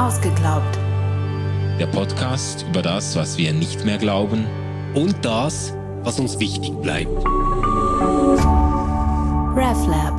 Ausgeglaubt. Der Podcast über das, was wir nicht mehr glauben und das, was uns wichtig bleibt. RefLab.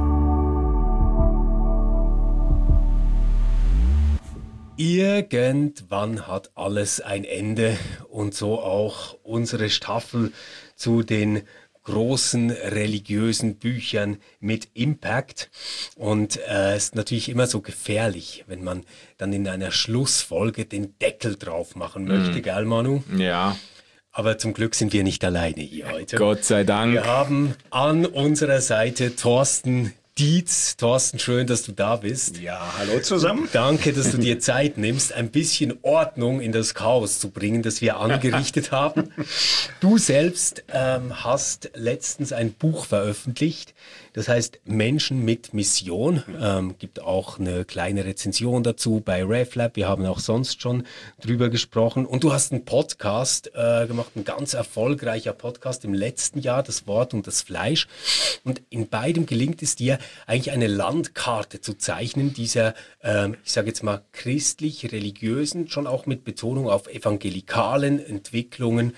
Irgendwann hat alles ein Ende und so auch unsere Staffel zu den großen religiösen Büchern mit Impact. Und es ist natürlich immer so gefährlich, wenn man dann in einer Schlussfolge den Deckel drauf machen möchte, gell Manu? Ja. Aber zum Glück sind wir nicht alleine hier heute. Gott sei Dank. Wir haben an unserer Seite Thorsten Dietz. Thorsten, schön, dass du da bist. Ja, hallo zusammen. Danke, dass du dir Zeit nimmst, ein bisschen Ordnung in das Chaos zu bringen, das wir angerichtet haben. Du selbst hast letztens ein Buch veröffentlicht, das heißt Menschen mit Mission. Gibt auch eine kleine Rezension dazu bei RefLab. Wir haben auch sonst schon drüber gesprochen. Und du hast einen Podcast gemacht, ein ganz erfolgreicher Podcast im letzten Jahr, Das Wort und das Fleisch. Und in beidem gelingt es dir, eigentlich eine Landkarte zu zeichnen, dieser, ich sage jetzt mal, christlich-religiösen, schon auch mit Betonung auf evangelikalen Entwicklungen.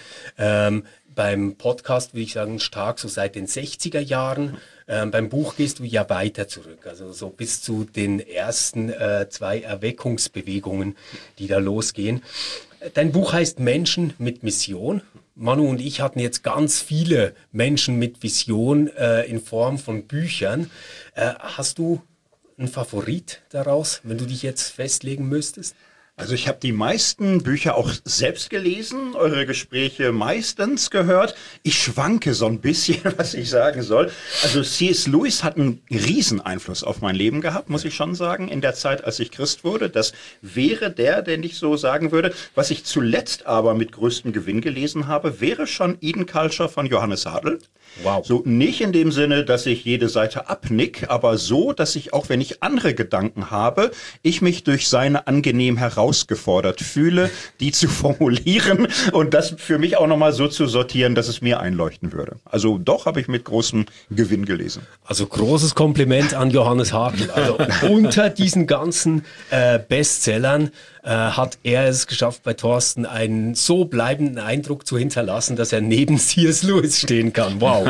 Beim Podcast würde ich sagen, stark so seit den 60er Jahren. Beim Buch gehst du ja weiter zurück, also so bis zu den ersten 2 Erweckungsbewegungen, die da losgehen. Dein Buch heißt Menschen mit Mission. Manu und ich hatten jetzt ganz viele Menschen mit Vision in Form von Büchern. Hast du einen Favorit daraus, wenn du dich jetzt festlegen müsstest? Also ich habe die meisten Bücher auch selbst gelesen, eure Gespräche meistens gehört. Ich schwanke so ein bisschen, was ich sagen soll. Also C.S. Lewis hat einen riesen Einfluss auf mein Leben gehabt, muss ich schon sagen, in der Zeit, als ich Christ wurde. Das wäre der, den ich so sagen würde. Was ich zuletzt aber mit größtem Gewinn gelesen habe, wäre schon Eden Culture von Johannes Hadl. Wow. So nicht in dem Sinne, dass ich jede Seite abnick, aber so, dass ich auch, wenn ich andere Gedanken habe, ich mich durch seine angenehm herausgefordert fühle, die zu formulieren und das für mich auch nochmal so zu sortieren, dass es mir einleuchten würde. Also doch habe ich mit großem Gewinn gelesen. Also großes Kompliment an Johannes Hadl. Also unter diesen ganzen Bestsellern hat er es geschafft, bei Thorsten einen so bleibenden Eindruck zu hinterlassen, dass er neben C.S. Lewis stehen kann. Wow.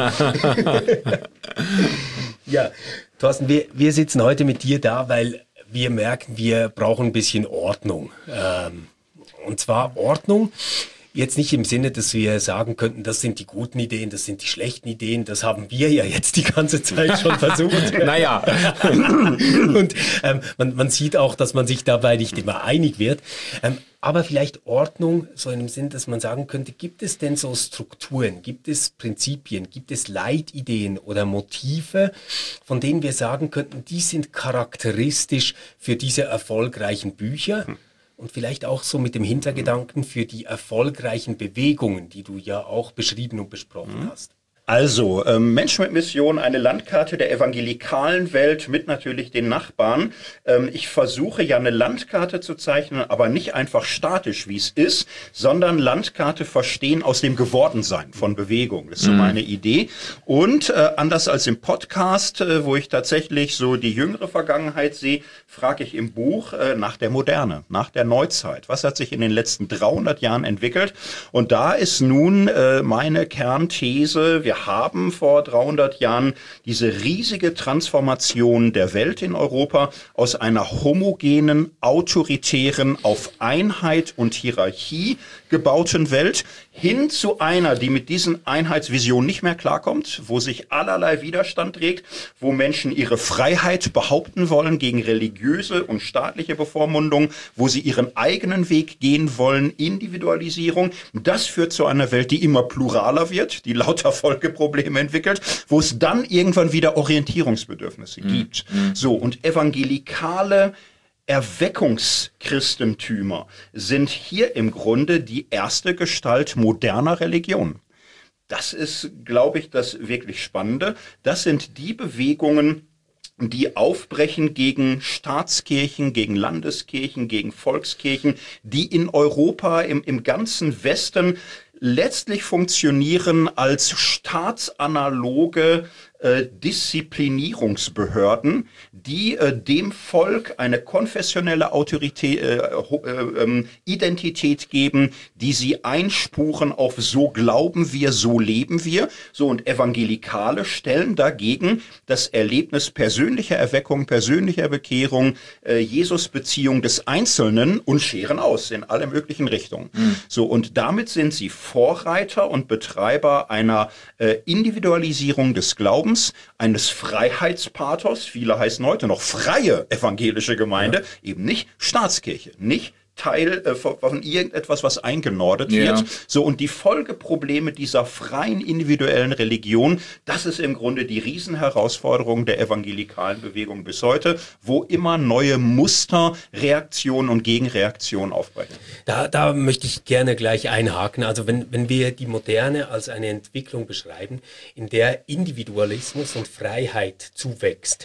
Ja, Thorsten, wir sitzen heute mit dir da, weil wir merken, wir brauchen ein bisschen Ordnung. Und zwar Ordnung, jetzt nicht im Sinne, dass wir sagen könnten, das sind die guten Ideen, das sind die schlechten Ideen, das haben wir ja jetzt die ganze Zeit schon versucht. Naja. Und man sieht auch, dass man sich dabei nicht immer einig wird. Aber vielleicht Ordnung, so in dem Sinn, dass man sagen könnte, gibt es denn so Strukturen, gibt es Prinzipien, gibt es Leitideen oder Motive, von denen wir sagen könnten, die sind charakteristisch für diese erfolgreichen Bücher? Und vielleicht auch so mit dem Hintergedanken für die erfolgreichen Bewegungen, die du ja auch beschrieben und besprochen hast. Also, Menschen mit Mission, eine Landkarte der evangelikalen Welt mit natürlich den Nachbarn. Ich versuche ja eine Landkarte zu zeichnen, aber nicht einfach statisch, wie es ist, sondern Landkarte verstehen aus dem Gewordensein von Bewegung. Das ist so meine Idee. Und anders als im Podcast, wo ich tatsächlich so die jüngere Vergangenheit sehe, frage ich im Buch nach der Moderne, nach der Neuzeit. Was hat sich in den letzten 300 Jahren entwickelt? Und da ist nun meine Kernthese, wir haben vor 300 Jahren diese riesige Transformation der Welt in Europa aus einer homogenen, autoritären, auf Einheit und Hierarchie gebauten Welt hin zu einer, die mit diesen Einheitsvisionen nicht mehr klarkommt, wo sich allerlei Widerstand trägt, wo Menschen ihre Freiheit behaupten wollen gegen religiöse und staatliche Bevormundung, wo sie ihren eigenen Weg gehen wollen, Individualisierung. Das führt zu einer Welt, die immer pluraler wird, die lauter Folgeprobleme entwickelt, wo es dann irgendwann wieder Orientierungsbedürfnisse gibt. So, und evangelikale Erweckungschristentümer sind hier im Grunde die erste Gestalt moderner Religion. Das ist, glaube ich, das wirklich Spannende. Das sind die Bewegungen, die aufbrechen gegen Staatskirchen, gegen Landeskirchen, gegen Volkskirchen, die in Europa, im ganzen Westen letztlich funktionieren als staatsanaloge Disziplinierungsbehörden, die dem Volk eine konfessionelle Identität geben, die sie einspuren auf so glauben wir, so leben wir. So, und Evangelikale stellen dagegen das Erlebnis persönlicher Erweckung, persönlicher Bekehrung, Jesus-Beziehung des Einzelnen und scheren aus in alle möglichen Richtungen. So, und damit sind sie Vorreiter und Betreiber einer Individualisierung des Glaubens, eines Freiheitspathos, viele heißen heute noch freie evangelische Gemeinde, eben nicht Staatskirche, nicht Teil von irgendetwas, was eingenordet wird. So, und die Folgeprobleme dieser freien individuellen Religion, das ist im Grunde die Riesenherausforderung der evangelikalen Bewegung bis heute, wo immer neue Muster, Reaktionen und Gegenreaktionen aufbrechen. Da möchte ich gerne gleich einhaken. Also wenn wir die Moderne als eine Entwicklung beschreiben, in der Individualismus und Freiheit zuwächst,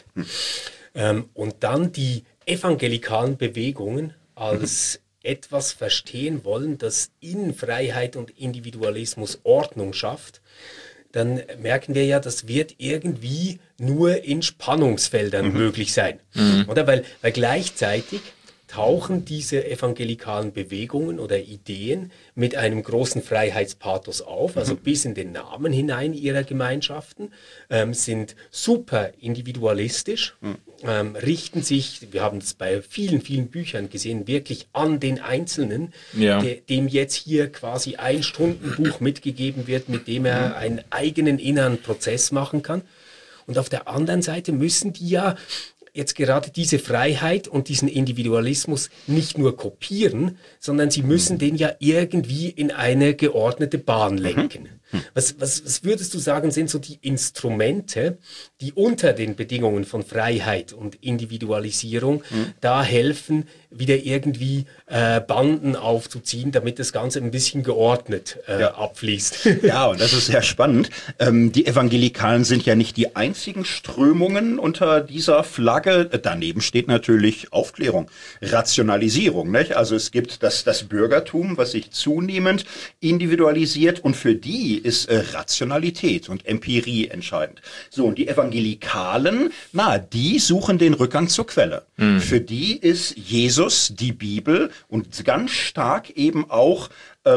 und dann die evangelikalen Bewegungen als etwas verstehen wollen, das in Freiheit und Individualismus Ordnung schafft, dann merken wir ja, das wird irgendwie nur in Spannungsfeldern möglich sein. Oder? Weil gleichzeitig tauchen diese evangelikalen Bewegungen oder Ideen mit einem großen Freiheitspathos auf, also bis in den Namen hinein ihrer Gemeinschaften, sind super individualistisch, richten sich, wir haben es bei vielen, vielen Büchern gesehen, wirklich an den Einzelnen, dem jetzt hier quasi ein Stundenbuch mitgegeben wird, mit dem er einen eigenen inneren Prozess machen kann. Und auf der anderen Seite müssen die ja jetzt gerade diese Freiheit und diesen Individualismus nicht nur kopieren, sondern sie müssen den ja irgendwie in eine geordnete Bahn lenken. Was würdest du sagen, sind so die Instrumente, die unter den Bedingungen von Freiheit und Individualisierung da helfen, wieder irgendwie Banden aufzuziehen, damit das Ganze ein bisschen geordnet abfließt? Ja, und das ist sehr spannend. Die Evangelikalen sind ja nicht die einzigen Strömungen unter dieser Flagge. Daneben steht natürlich Aufklärung, Rationalisierung. Nicht? Also es gibt das Bürgertum, was sich zunehmend individualisiert, und für die ist Rationalität und Empirie entscheidend. So, und die Evangelikalen, die suchen den Rückgang zur Quelle. Für die ist Jesus, die Bibel und ganz stark eben auch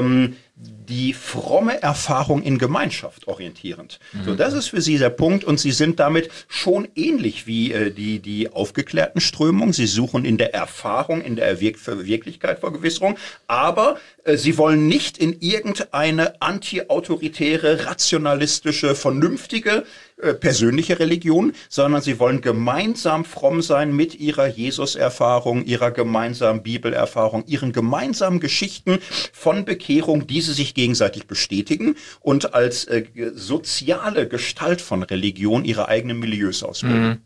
die fromme Erfahrung in Gemeinschaft orientierend. So, das ist für sie der Punkt, und sie sind damit schon ähnlich wie die aufgeklärten Strömungen. Sie suchen in der Erfahrung, in der Wirklichkeit Vergewisserung, aber sie wollen nicht in irgendeine anti-autoritäre, rationalistische, vernünftige, persönliche Religion, sondern sie wollen gemeinsam fromm sein mit ihrer Jesus-Erfahrung, ihrer gemeinsamen Bibelerfahrung, ihren gemeinsamen Geschichten von Bekehrung, die sie sich gegenseitig bestätigen und als soziale Gestalt von Religion ihre eigenen Milieus ausbilden.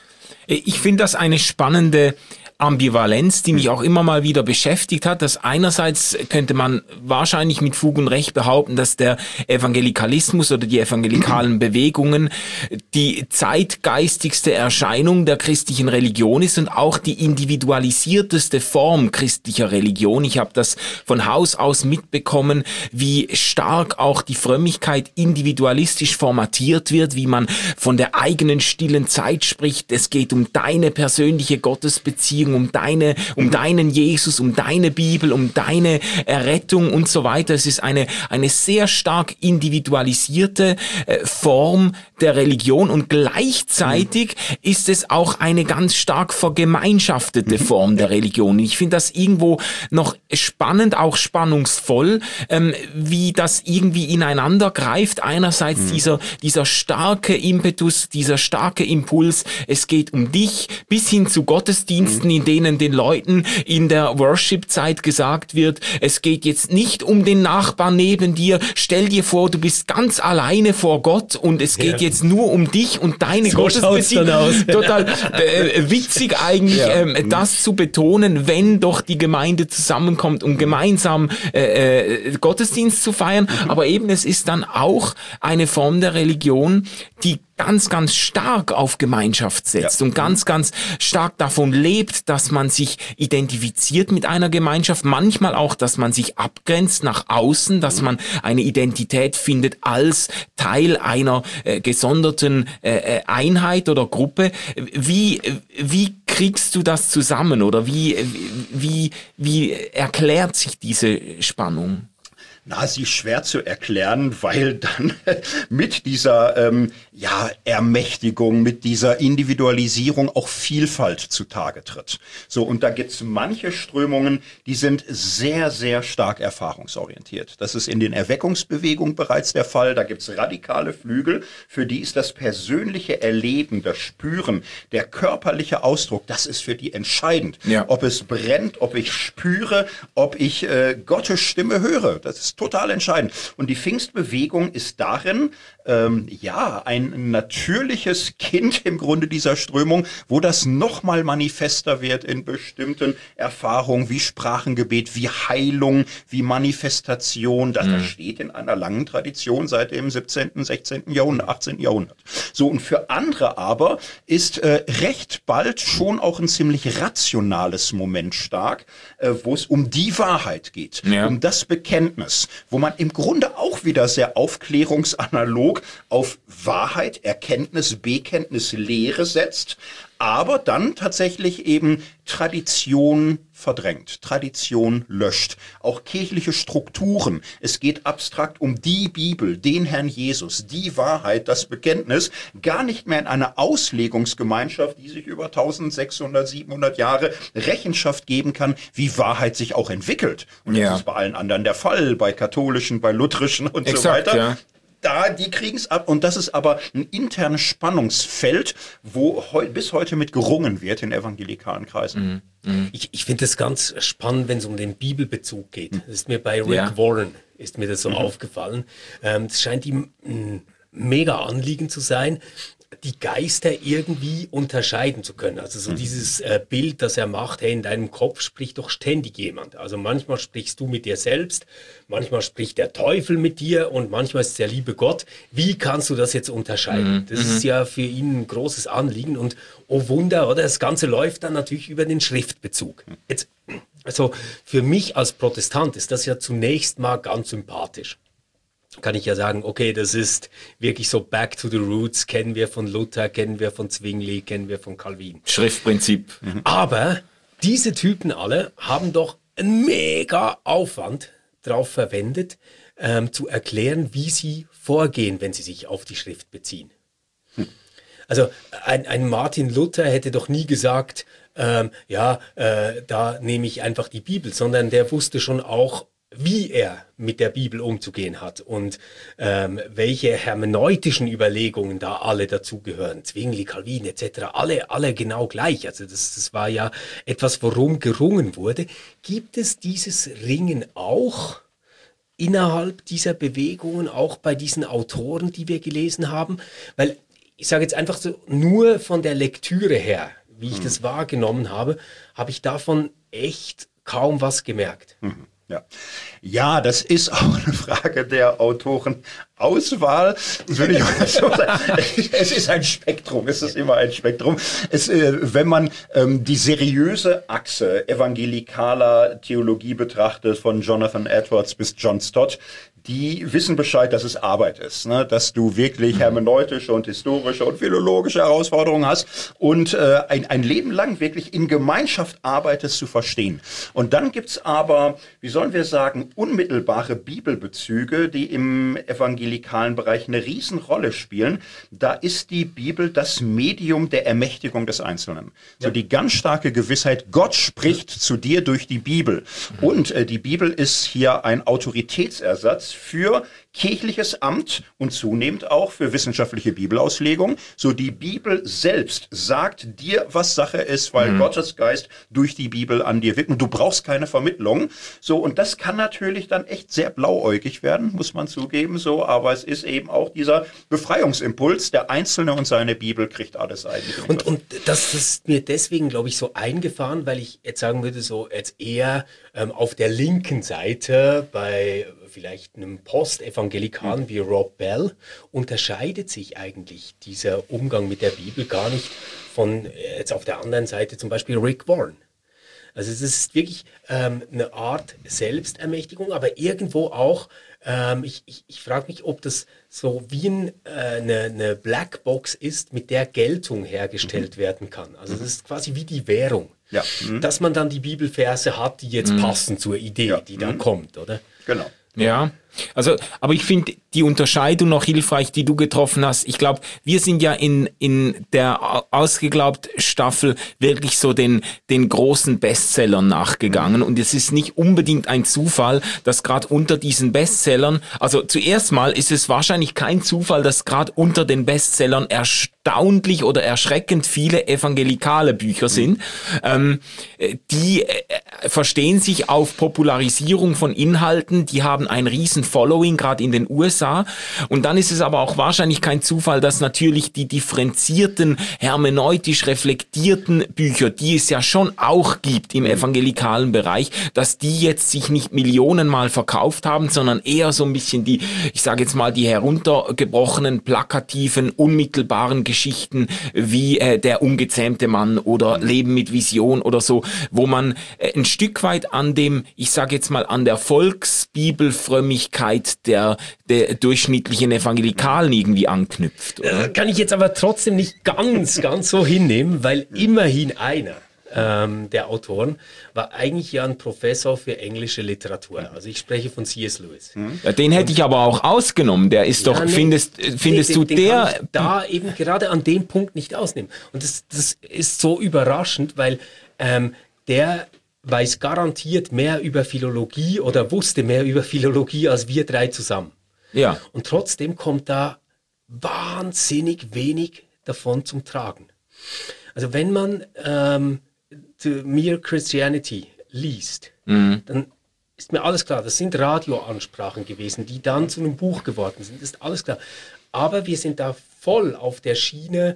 Ich finde das eine spannende Ambivalenz, die mich auch immer mal wieder beschäftigt hat, dass einerseits könnte man wahrscheinlich mit Fug und Recht behaupten, dass der Evangelikalismus oder die evangelikalen Bewegungen die zeitgeistigste Erscheinung der christlichen Religion ist und auch die individualisierteste Form christlicher Religion. Ich habe das von Haus aus mitbekommen, wie stark auch die Frömmigkeit individualistisch formatiert wird, wie man von der eigenen stillen Zeit spricht. Es geht um deine persönliche Gottesbeziehung, um deinen Jesus, um deine Bibel, um deine Errettung und so weiter. Es ist eine sehr stark individualisierte Form der Religion, und gleichzeitig ist es auch eine ganz stark vergemeinschaftete Form der Religion. Ich finde das irgendwo noch spannend, auch spannungsvoll, wie das irgendwie ineinander greift. Einerseits dieser starke Impetus, dieser starke Impuls, es geht um dich, bis hin zu Gottesdiensten, in denen den Leuten in der Worship-Zeit gesagt wird, es geht jetzt nicht um den Nachbarn neben dir, stell dir vor, du bist ganz alleine vor Gott und es geht jetzt nur um dich und deine Gottesbeziehung. Total witzig eigentlich, das zu betonen, wenn doch die Gemeinde zusammenkommt, um gemeinsam Gottesdienst zu feiern. Aber eben, es ist dann auch eine Form der Religion, die ganz, ganz stark auf Gemeinschaft setzt und ganz, ganz stark davon lebt, dass man sich identifiziert mit einer Gemeinschaft, manchmal auch, dass man sich abgrenzt nach außen, dass man eine Identität findet als Teil einer gesonderten Einheit oder Gruppe. Wie kriegst du das zusammen oder wie erklärt sich diese Spannung? Na, sie ist schwer zu erklären, weil dann mit dieser Ermächtigung, mit dieser Individualisierung auch Vielfalt zutage tritt. So, und da gibt's manche Strömungen, die sind sehr, sehr stark erfahrungsorientiert. Das ist in den Erweckungsbewegungen bereits der Fall. Da gibt's radikale Flügel, für die ist das persönliche Erleben, das Spüren, der körperliche Ausdruck, das ist für die entscheidend. Ja. Ob es brennt, ob ich spüre, ob ich Gottes Stimme höre, das ist total entscheidend. Und die Pfingstbewegung ist darin, ein natürliches Kind im Grunde dieser Strömung, wo das nochmal manifester wird in bestimmten Erfahrungen wie Sprachengebet, wie Heilung, wie Manifestation. Das steht in einer langen Tradition seit dem 17., 16. Jahrhundert, 18. Jahrhundert. So, und für andere aber ist recht bald schon auch ein ziemlich rationales Moment stark, wo es um die Wahrheit geht, um das Bekenntnis, wo man im Grunde auch wieder sehr aufklärungsanalog auf Wahrheit, Erkenntnis, Bekenntnis, Lehre setzt, aber dann tatsächlich eben Tradition verdrängt, Tradition löscht, auch kirchliche Strukturen. Es geht abstrakt um die Bibel, den Herrn Jesus, die Wahrheit, das Bekenntnis, gar nicht mehr in einer Auslegungsgemeinschaft, die sich über 1600, 700 Jahre Rechenschaft geben kann, wie Wahrheit sich auch entwickelt. Und das ist bei allen anderen der Fall, bei katholischen, bei lutherischen und so weiter. Ja. Die kriegen es ab. Und das ist aber ein internes Spannungsfeld, wo bis heute mit gerungen wird in evangelikalen Kreisen. Ich finde das ganz spannend, wenn es um den Bibelbezug geht. Das ist mir bei Rick Warren ist mir das so aufgefallen. Das scheint ihm ein mega Anliegen zu sein, die Geister irgendwie unterscheiden zu können. Also so dieses Bild, das er macht, hey, in deinem Kopf spricht doch ständig jemand. Also manchmal sprichst du mit dir selbst, manchmal spricht der Teufel mit dir und manchmal ist es der liebe Gott. Wie kannst du das jetzt unterscheiden? Das ist ja für ihn ein großes Anliegen und oh Wunder, oder? Das Ganze läuft dann natürlich über den Schriftbezug. Jetzt, also für mich als Protestant ist das ja zunächst mal ganz sympathisch. Kann ich ja sagen, okay, das ist wirklich so back to the roots, kennen wir von Luther, kennen wir von Zwingli, kennen wir von Calvin. Schriftprinzip. Aber diese Typen alle haben doch einen mega Aufwand drauf verwendet, zu erklären, wie sie vorgehen, wenn sie sich auf die Schrift beziehen. Also ein Martin Luther hätte doch nie gesagt, da nehme ich einfach die Bibel, sondern der wusste schon auch, wie er mit der Bibel umzugehen hat und welche hermeneutischen Überlegungen da alle dazugehören, Zwingli, Calvin etc., alle genau gleich. Also das war ja etwas, worum gerungen wurde. Gibt es dieses Ringen auch innerhalb dieser Bewegungen, auch bei diesen Autoren, die wir gelesen haben? Weil ich sage jetzt einfach so, nur von der Lektüre her, wie ich das wahrgenommen habe, habe ich davon echt kaum was gemerkt. Ja, das ist auch eine Frage der Autorenauswahl. Würde ich mal so sagen. Es ist ein Spektrum, es ist immer ein Spektrum. Wenn man die seriöse Achse evangelikaler Theologie betrachtet, von Jonathan Edwards bis John Stott, die wissen Bescheid, dass es Arbeit ist, ne? Dass du wirklich hermeneutische und historische und philologische Herausforderungen hast und ein Leben lang wirklich in Gemeinschaft arbeitest zu verstehen. Und dann gibt's aber, wie sollen wir sagen, unmittelbare Bibelbezüge, die im evangelikalen Bereich eine Riesenrolle spielen. Da ist die Bibel das Medium der Ermächtigung des Einzelnen. Ja. So die ganz starke Gewissheit, Gott spricht zu dir durch die Bibel. Und die Bibel ist hier ein Autoritätsersatz für kirchliches Amt und zunehmend auch für wissenschaftliche Bibelauslegung. So die Bibel selbst sagt dir, was Sache ist, weil Gottes Geist durch die Bibel an dir wirkt. Und du brauchst keine Vermittlung. So, und das kann natürlich dann echt sehr blauäugig werden, muss man zugeben. So, aber es ist eben auch dieser Befreiungsimpuls. Der Einzelne und seine Bibel kriegt alles eigentlich. Und das ist mir deswegen, glaube ich, so eingefahren, weil ich jetzt sagen würde, so jetzt eher auf der linken Seite bei vielleicht einem Postevangelikalen wie Rob Bell unterscheidet sich eigentlich dieser Umgang mit der Bibel gar nicht von jetzt auf der anderen Seite zum Beispiel Rick Warren. Also es ist wirklich eine Art Selbstermächtigung, aber irgendwo auch, ich frage mich, ob das so wie eine Blackbox ist, mit der Geltung hergestellt werden kann. Also das ist quasi wie die Währung. Ja. Dass man dann die Bibelverse hat, die jetzt passen zur Idee, die da kommt, oder? Genau. Ja, also, aber ich finde die Unterscheidung noch hilfreich, die du getroffen hast. Ich glaube, wir sind ja in der ausgeglaubt Staffel wirklich so den großen Bestsellern nachgegangen. Und es ist nicht unbedingt ein Zufall, dass gerade unter diesen Bestsellern, also zuerst mal ist es wahrscheinlich kein Zufall, dass gerade unter den Bestsellern erstaunlich oder erschreckend viele evangelikale Bücher sind. Die verstehen sich auf Popularisierung von Inhalten, die haben ein riesen Following, gerade in den USA. Und dann ist es aber auch wahrscheinlich kein Zufall, dass natürlich die differenzierten, hermeneutisch reflektierten Bücher, die es ja schon auch gibt im evangelikalen Bereich, dass die jetzt sich nicht millionenmal verkauft haben, sondern eher so ein bisschen die, ich sage jetzt mal, die heruntergebrochenen, plakativen, unmittelbaren Geschichten wie Der ungezähmte Mann oder Leben mit Vision oder so, wo man ein Stück weit an dem, ich sage jetzt mal, an der Volksbibelfrömmigkeit der durchschnittlichen Evangelikalen irgendwie anknüpft, oder? Kann ich jetzt aber trotzdem nicht ganz so hinnehmen, weil immerhin einer der Autoren war eigentlich ja ein Professor für englische Literatur. Also ich spreche von C.S. Lewis. Ja, den hätte ich aber auch ausgenommen. Der ist doch, findest du den der... kann ich da eben gerade an dem Punkt nicht ausnehmen. Und das ist so überraschend, weil der weiß garantiert mehr über Philologie oder wusste mehr über Philologie als wir drei zusammen. Ja. Und trotzdem kommt da wahnsinnig wenig davon zum Tragen. Also wenn man Mere Christianity liest, dann ist mir alles klar, das sind Radioansprachen gewesen, die dann zu einem Buch geworden sind, ist alles klar. Aber wir sind da voll auf der Schiene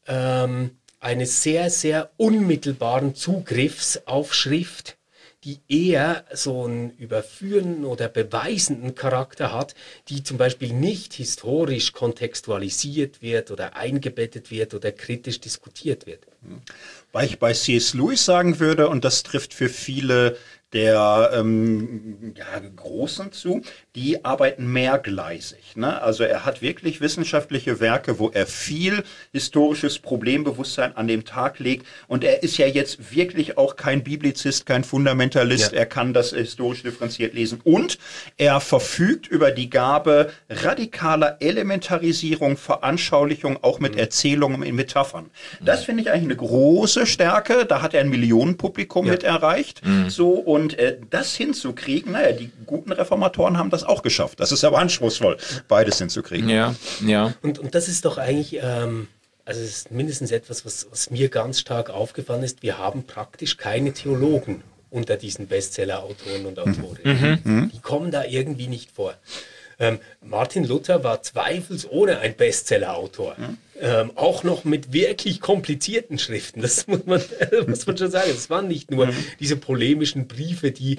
eines sehr, sehr unmittelbaren Zugriffs auf Schrift, die eher so einen überführenden oder beweisenden Charakter hat, die zum Beispiel nicht historisch kontextualisiert wird oder eingebettet wird oder kritisch diskutiert wird. Weil ich bei C.S. Lewis sagen würde, und das trifft für viele der Großen zu, die arbeiten mehrgleisig. Ne? Also er hat wirklich wissenschaftliche Werke, wo er viel historisches Problembewusstsein an den Tag legt. Und er ist ja jetzt wirklich auch kein Biblizist, kein Fundamentalist. Ja. Er kann das historisch differenziert lesen. Und er verfügt über die Gabe radikaler Elementarisierung, Veranschaulichung, auch mit Erzählungen in Metaphern. Das finde ich eigentlich eine große Stärke. Da hat er ein Millionenpublikum mit erreicht. So, und das hinzukriegen, naja, die guten Reformatoren haben das auch geschafft. Das ist aber anspruchsvoll, beides hinzukriegen. Ja. Und das ist doch eigentlich, also es ist mindestens etwas, was mir ganz stark aufgefallen ist. Wir haben praktisch keine Theologen unter diesen Bestseller-Autoren und Autorinnen. Die kommen da irgendwie nicht vor. Martin Luther war zweifelsohne ein Bestseller-Autor. Auch noch mit wirklich komplizierten Schriften. Das muss man schon sagen. Es waren nicht nur diese polemischen Briefe, die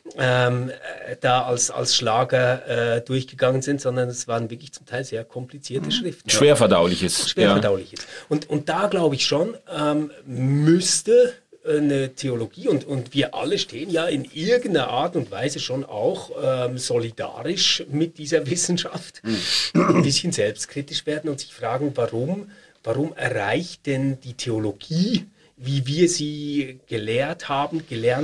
da als Schlager durchgegangen sind, sondern es waren wirklich zum Teil sehr komplizierte Schriften. Schwerverdauliches. Und da glaube ich schon, müsste eine Theologie und wir alle stehen ja in irgendeiner Art und Weise schon auch solidarisch mit dieser Wissenschaft, ein bisschen selbstkritisch werden und sich fragen, warum erreicht denn die Theologie, wie wir sie gelernt haben,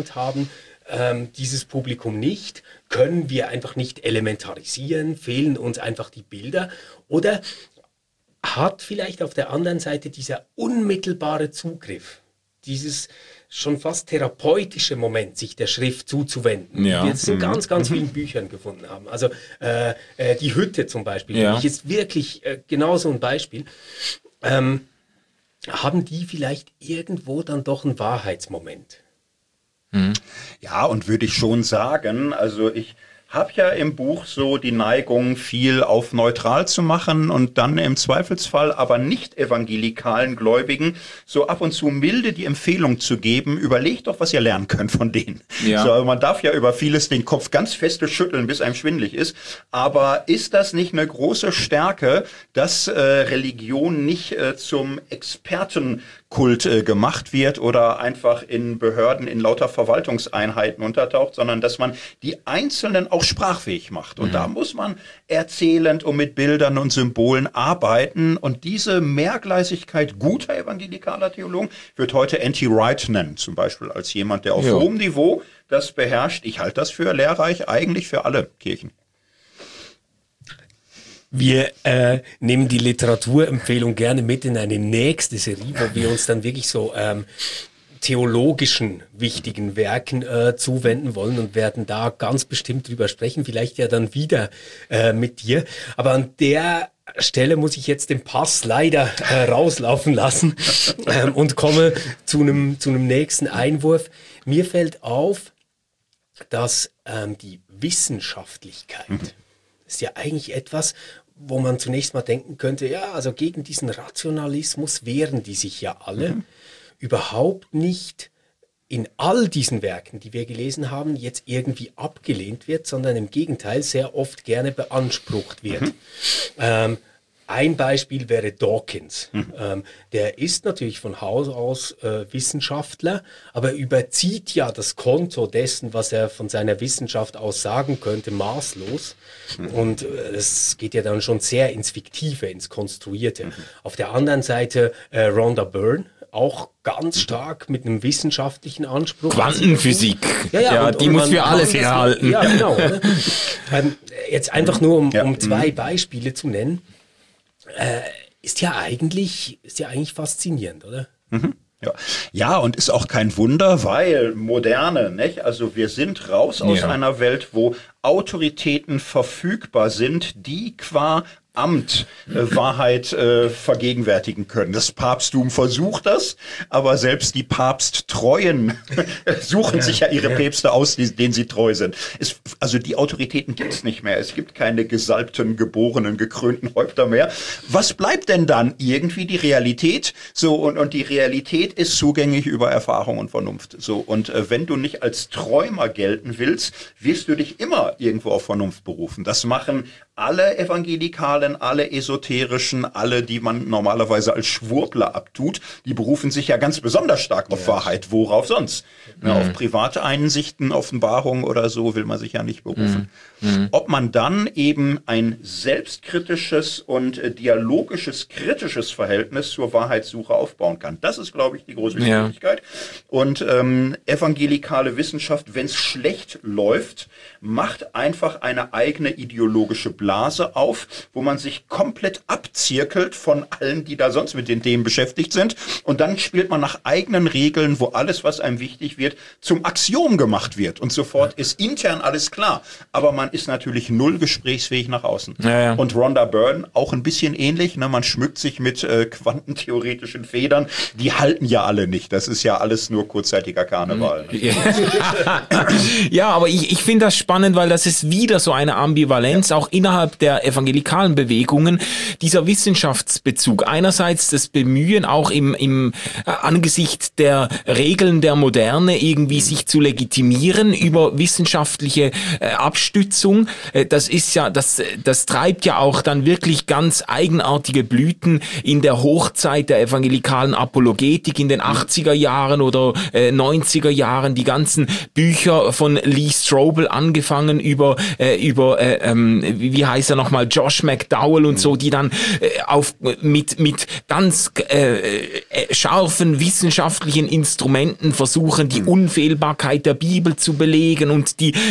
dieses Publikum nicht? Können wir einfach nicht elementarisieren? Fehlen uns einfach die Bilder? Oder hat vielleicht auf der anderen Seite dieser unmittelbare Zugriff, dieses schon fast therapeutische Moment, sich der Schrift zuzuwenden, die wir jetzt in ganz vielen Büchern gefunden haben. Also die Hütte zum Beispiel, ist jetzt wirklich genau so ein Beispiel. Haben die vielleicht irgendwo dann doch einen Wahrheitsmoment? Ja, und würde ich schon sagen, also ich habe ja im Buch so die Neigung, viel auf neutral zu machen und dann im Zweifelsfall aber nicht evangelikalen Gläubigen so ab und zu milde die Empfehlung zu geben, überlegt doch, was ihr lernen könnt von denen. Ja. So, also man darf ja über vieles den Kopf ganz feste schütteln, bis einem schwindelig ist. Aber ist das nicht eine große Stärke, dass Religion nicht zum Expertenkult gemacht wird oder einfach in Behörden, in lauter Verwaltungseinheiten untertaucht, sondern dass man die Einzelnen auch sprachfähig macht. Und da muss man erzählend und mit Bildern und Symbolen arbeiten. Und diese Mehrgleisigkeit guter evangelikaler Theologen wird heute N.T. Wright nennen, zum Beispiel als jemand, der auf hohem Niveau das beherrscht. Ich halte das für lehrreich, eigentlich für alle Kirchen. Wir nehmen die Literaturempfehlung gerne mit in eine nächste Serie, wo wir uns dann wirklich so theologischen wichtigen Werken zuwenden wollen und werden da ganz bestimmt drüber sprechen, vielleicht ja dann wieder mit dir. Aber an der Stelle muss ich jetzt den Pass leider rauslaufen lassen und komme zu einem nächsten Einwurf. Mir fällt auf, dass die Wissenschaftlichkeit ist ja eigentlich etwas, wo man zunächst mal denken könnte, ja, also gegen diesen Rationalismus wehren die sich ja alle. Überhaupt nicht in all diesen Werken, die wir gelesen haben, jetzt irgendwie abgelehnt wird, sondern im Gegenteil sehr oft gerne beansprucht wird. Ein Beispiel wäre Dawkins. Der ist natürlich von Haus aus Wissenschaftler, aber überzieht ja das Konto dessen, was er von seiner Wissenschaft aus sagen könnte, maßlos. Und es geht ja dann schon sehr ins Fiktive, ins Konstruierte. Auf der anderen Seite Rhonda Byrne, auch ganz stark mit einem wissenschaftlichen Anspruch. Quantenphysik. Ja, die muss für alles herhalten. Ja, genau. Jetzt einfach nur, um zwei Beispiele zu nennen. Ist ja eigentlich faszinierend, oder? Ja, und ist auch kein Wunder, weil Moderne, nicht? Also wir sind raus aus einer Welt, wo Autoritäten verfügbar sind, die qua Amt Wahrheit vergegenwärtigen können. Das Papsttum versucht das, aber selbst die Papsttreuen suchen sich ja ihre Päpste aus, denen sie treu sind. Also die Autoritäten gibt es nicht mehr. Es gibt keine gesalbten, geborenen, gekrönten Häupter mehr. Was bleibt denn dann? Irgendwie die Realität. So, und die Realität ist zugänglich über Erfahrung und Vernunft. So, und wenn du nicht als Träumer gelten willst, wirst du dich immer irgendwo auf Vernunft berufen. Das machen alle Evangelikalen, alle Esoterischen, alle, die man normalerweise als Schwurbler abtut, die berufen sich ja ganz besonders stark auf Wahrheit. Worauf sonst? Auf private Einsichten, Offenbarungen oder so will man sich ja nicht berufen. Ob man dann eben ein selbstkritisches und dialogisches, kritisches Verhältnis zur Wahrheitssuche aufbauen kann. Das ist, glaube ich, die große Schwierigkeit. Und evangelikale Wissenschaft, wenn es schlecht läuft, macht einfach eine eigene ideologische Blase auf, wo man sich komplett abzirkelt von allen, die da sonst mit den Themen beschäftigt sind. Und dann spielt man nach eigenen Regeln, wo alles, was einem wichtig wird, zum Axiom gemacht wird. Und sofort ist intern alles klar. Aber man ist natürlich null gesprächsfähig nach außen. Und Rhonda Byrne auch ein bisschen ähnlich. Ne? Man schmückt sich mit quantentheoretischen Federn. Die halten ja alle nicht. Das ist ja alles nur kurzzeitiger Karneval. Ne? Ja, aber ich finde das spannend, weil das ist wieder so eine Ambivalenz, auch innerhalb der evangelikalen Bewegungen, dieser Wissenschaftsbezug. Einerseits das Bemühen, auch im angesichts der Regeln der Moderne irgendwie sich zu legitimieren über wissenschaftliche Abstützung. Das ist ja, das treibt ja auch dann wirklich ganz eigenartige Blüten in der Hochzeit der evangelikalen Apologetik in den 80er Jahren oder 90er Jahren. Die ganzen Bücher von Lee Strobel angefangen über wie heißt er nochmal, Josh McDowell und so, die dann mit ganz scharfen wissenschaftlichen Instrumenten versuchen, die Unfehlbarkeit der Bibel zu belegen und die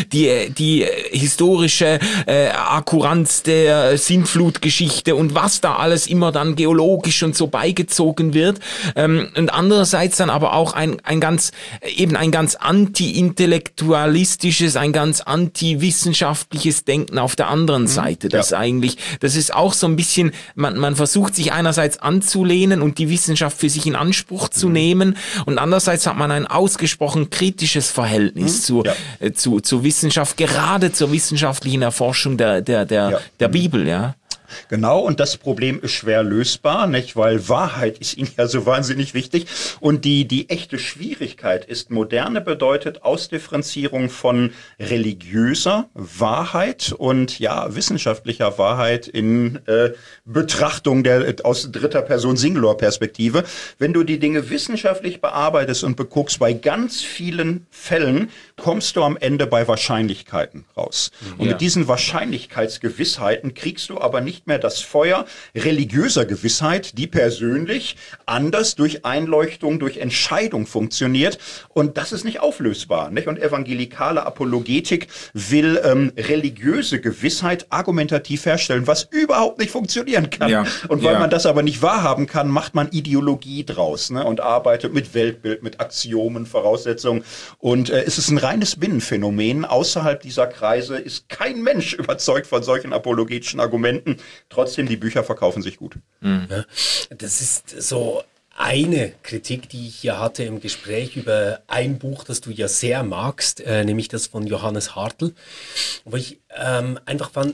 historische Akkuranz der Sintflutgeschichte und was da alles immer dann geologisch und so beigezogen wird. Und andererseits dann aber auch ein ganz anti-intellektualistisches es ein ganz anti-wissenschaftliches Denken auf der anderen Seite. Das ist auch so ein bisschen, man versucht sich einerseits anzulehnen und die Wissenschaft für sich in Anspruch zu nehmen und andererseits hat man ein ausgesprochen kritisches Verhältnis zur Wissenschaft, gerade zur wissenschaftlichen Erforschung der Bibel, ja. Genau, und das Problem ist schwer lösbar, nicht? Weil Wahrheit ist ihnen ja so wahnsinnig wichtig. Und die echte Schwierigkeit ist, Moderne bedeutet Ausdifferenzierung von religiöser Wahrheit und wissenschaftlicher Wahrheit in Betrachtung aus dritter Person Singularperspektive. Wenn du die Dinge wissenschaftlich bearbeitest und beguckst, bei ganz vielen Fällen kommst du am Ende bei Wahrscheinlichkeiten raus. Und mit diesen Wahrscheinlichkeitsgewissheiten kriegst du aber nicht mehr das Feuer religiöser Gewissheit, die persönlich anders durch Einleuchtung, durch Entscheidung funktioniert. Und das ist nicht auflösbar, nicht? Und evangelikale Apologetik will religiöse Gewissheit argumentativ herstellen, was überhaupt nicht funktionieren kann. Ja. Und weil man das aber nicht wahrhaben kann, macht man Ideologie draus, ne? Und arbeitet mit Weltbild, mit Axiomen, Voraussetzungen. Und es ist ein reines Binnenphänomen. Außerhalb dieser Kreise ist kein Mensch überzeugt von solchen apologetischen Argumenten. Trotzdem, die Bücher verkaufen sich gut. Ja, das ist so eine Kritik, die ich hier hatte im Gespräch über ein Buch, das du ja sehr magst, nämlich das von Johannes Hartl, wo ich einfach fand,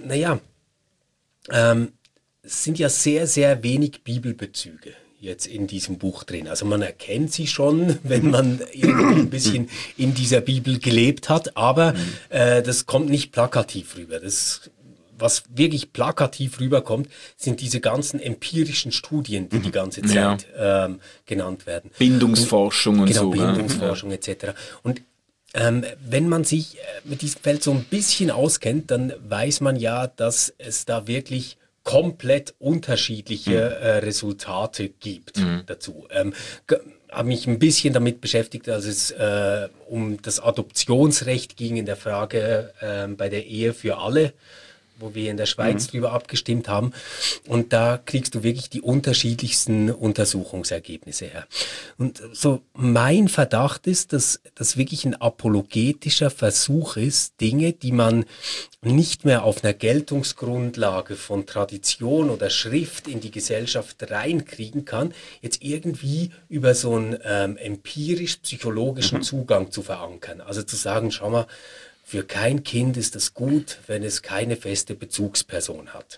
es sind ja sehr, sehr wenig Bibelbezüge jetzt in diesem Buch drin. Also man erkennt sie schon, wenn man irgendwie ein bisschen in dieser Bibel gelebt hat, aber das kommt nicht plakativ rüber. Was wirklich plakativ rüberkommt, sind diese ganzen empirischen Studien, die die ganze Zeit genannt werden. Bindungsforschung und so. Genau, Bindungsforschung etc. Und wenn man sich mit diesem Feld so ein bisschen auskennt, dann weiß man ja, dass es da wirklich komplett unterschiedliche Resultate gibt dazu. Habe mich ein bisschen damit beschäftigt, als es um das Adoptionsrecht ging in der Frage bei der Ehe für alle, wo wir in der Schweiz drüber abgestimmt haben. Und da kriegst du wirklich die unterschiedlichsten Untersuchungsergebnisse her. Und so mein Verdacht ist, dass das wirklich ein apologetischer Versuch ist, Dinge, die man nicht mehr auf einer Geltungsgrundlage von Tradition oder Schrift in die Gesellschaft reinkriegen kann, jetzt irgendwie über so einen empirisch-psychologischen Zugang zu verankern. Also zu sagen, schau mal, für kein Kind ist es gut, wenn es keine feste Bezugsperson hat.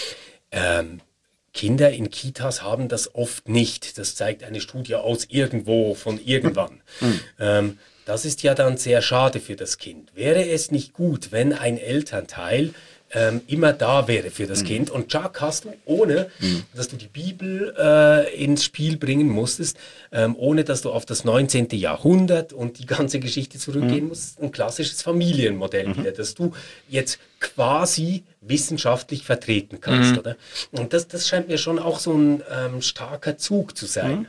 Kinder in Kitas haben das oft nicht. Das zeigt eine Studie aus irgendwo von irgendwann. Das ist ja dann sehr schade für das Kind. Wäre es nicht gut, wenn ein Elternteil immer da wäre für das Kind und zack hast du, ohne dass du die Bibel ins Spiel bringen musstest, ohne dass du auf das 19. Jahrhundert und die ganze Geschichte zurückgehen musst, ein klassisches Familienmodell wieder, das du jetzt quasi wissenschaftlich vertreten kannst, oder? Und das scheint mir schon auch so ein starker Zug zu sein.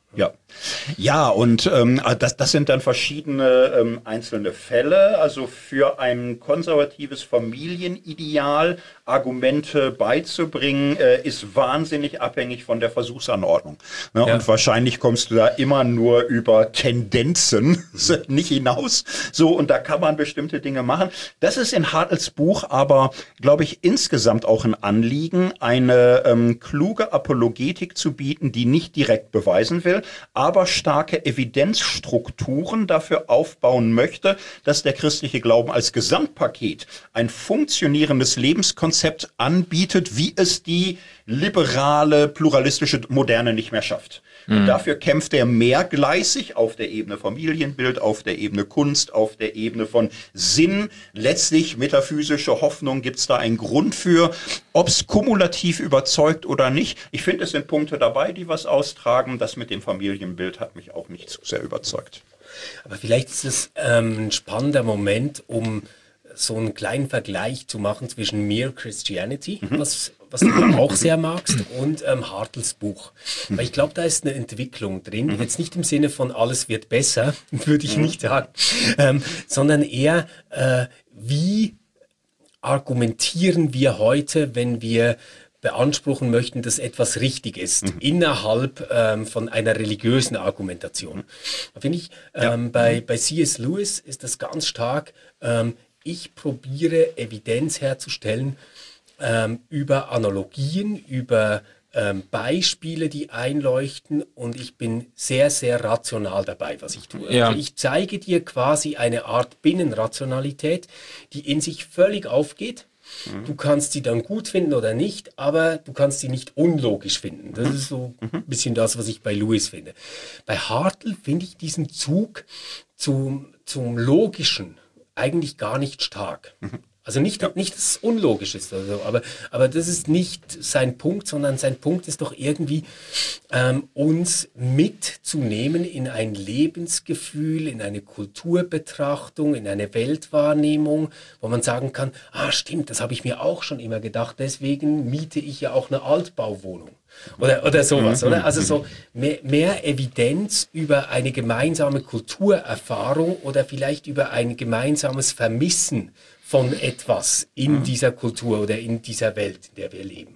Ja, und das sind dann verschiedene einzelne Fälle. Also für ein konservatives Familienideal Argumente beizubringen, ist wahnsinnig abhängig von der Versuchsanordnung. Ne? Ja. Und wahrscheinlich kommst du da immer nur über Tendenzen nicht hinaus. So, und da kann man bestimmte Dinge machen. Das ist in Hartls Buch aber, glaube ich, insgesamt auch ein Anliegen, eine kluge Apologetik zu bieten, die nicht direkt beweisen will, aber starke Evidenzstrukturen dafür aufbauen möchte, dass der christliche Glauben als Gesamtpaket ein funktionierendes Lebenskonzept anbietet, wie es die liberale, pluralistische Moderne nicht mehr schafft. Und dafür kämpft er mehrgleisig auf der Ebene Familienbild, auf der Ebene Kunst, auf der Ebene von Sinn. Letztlich metaphysische Hoffnung, gibt es da einen Grund für, ob es kumulativ überzeugt oder nicht. Ich finde, es sind Punkte dabei, die was austragen. Das mit dem Familienbild hat mich auch nicht zu sehr überzeugt. Aber vielleicht ist es ein spannender Moment, um so einen kleinen Vergleich zu machen zwischen Mere Christianity, was du auch sehr magst, und Hartls Buch. Weil ich glaube, da ist eine Entwicklung drin, jetzt nicht im Sinne von alles wird besser, würde ich nicht sagen, sondern eher, wie argumentieren wir heute, wenn wir beanspruchen möchten, dass etwas richtig ist, innerhalb von einer religiösen Argumentation. Da finde ich, bei C.S. Lewis ist das ganz stark, ich probiere Evidenz herzustellen über Analogien, über Beispiele, die einleuchten, und ich bin sehr, sehr rational dabei, was ich tue. Ja. Also ich zeige dir quasi eine Art Binnenrationalität, die in sich völlig aufgeht. Du kannst sie dann gut finden oder nicht, aber du kannst sie nicht unlogisch finden. Das ist so ein bisschen das, was ich bei Lewis finde. Bei Hartl finde ich diesen Zug zum Logischen eigentlich gar nicht stark. Also nicht, dass es unlogisch ist, oder so, aber das ist nicht sein Punkt, sondern sein Punkt ist doch irgendwie, uns mitzunehmen in ein Lebensgefühl, in eine Kulturbetrachtung, in eine Weltwahrnehmung, wo man sagen kann, stimmt, das habe ich mir auch schon immer gedacht, deswegen miete ich ja auch eine Altbauwohnung. Oder sowas, oder? Also so mehr Evidenz über eine gemeinsame Kulturerfahrung oder vielleicht über ein gemeinsames Vermissen von etwas in dieser Kultur oder in dieser Welt, in der wir leben.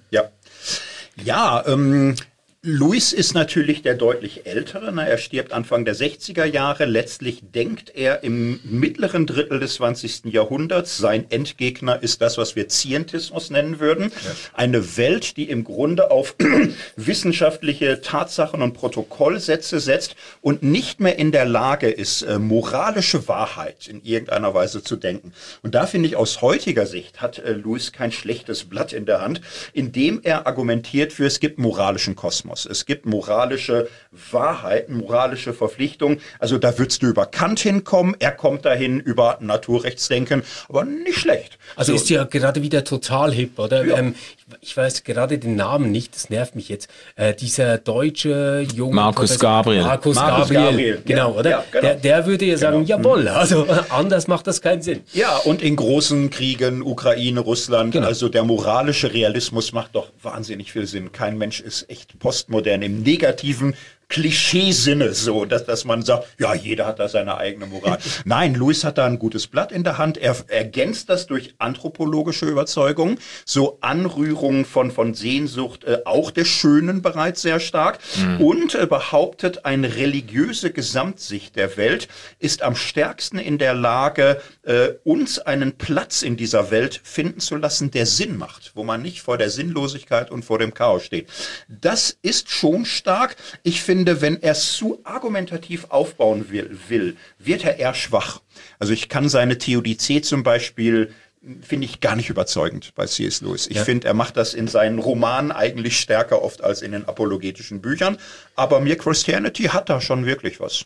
Ja, Lewis ist natürlich der deutlich ältere. Er stirbt Anfang der 60er Jahre. Letztlich denkt er im mittleren Drittel des 20. Jahrhunderts. Sein Endgegner ist das, was wir Scientismus nennen würden. Ja. Eine Welt, die im Grunde auf wissenschaftliche Tatsachen und Protokollsätze setzt und nicht mehr in der Lage ist, moralische Wahrheit in irgendeiner Weise zu denken. Und da finde ich, aus heutiger Sicht hat Lewis kein schlechtes Blatt in der Hand, indem er argumentiert für, es gibt moralischen Kosmos. Es gibt moralische Wahrheiten, moralische Verpflichtungen. Also da würdest du über Kant hinkommen, er kommt dahin über Naturrechtsdenken, aber nicht schlecht. Also ist ja gerade wieder total hip, oder? Ja. Ich weiß gerade den Namen nicht, das nervt mich jetzt. Dieser deutsche junge Markus Gabriel. Markus Gabriel, genau, oder? Ja, genau. Der würde ja sagen, jawohl, also anders macht das keinen Sinn. Ja, und in großen Kriegen, Ukraine, Russland, Genau. also der moralische Realismus macht doch wahnsinnig viel Sinn. Kein Mensch ist echt postmodern im negativen Klischeesinne, so, dass man sagt, ja, jeder hat da seine eigene Moral. Nein, Lewis hat da ein gutes Blatt in der Hand. Er ergänzt das durch anthropologische Überzeugungen, so Anrührungen von Sehnsucht, auch der Schönen bereits sehr stark, und behauptet, eine religiöse Gesamtsicht der Welt ist am stärksten in der Lage, uns einen Platz in dieser Welt finden zu lassen, der Sinn macht, wo man nicht vor der Sinnlosigkeit und vor dem Chaos steht. Das ist schon stark. Ich finde, wenn er es zu argumentativ aufbauen will, wird er eher schwach. Also ich kann seine Theodizee zum Beispiel, finde ich gar nicht überzeugend bei C.S. Lewis. Ich finde, er macht das in seinen Romanen eigentlich stärker oft als in den apologetischen Büchern. Aber Mere Christianity hat da schon wirklich was.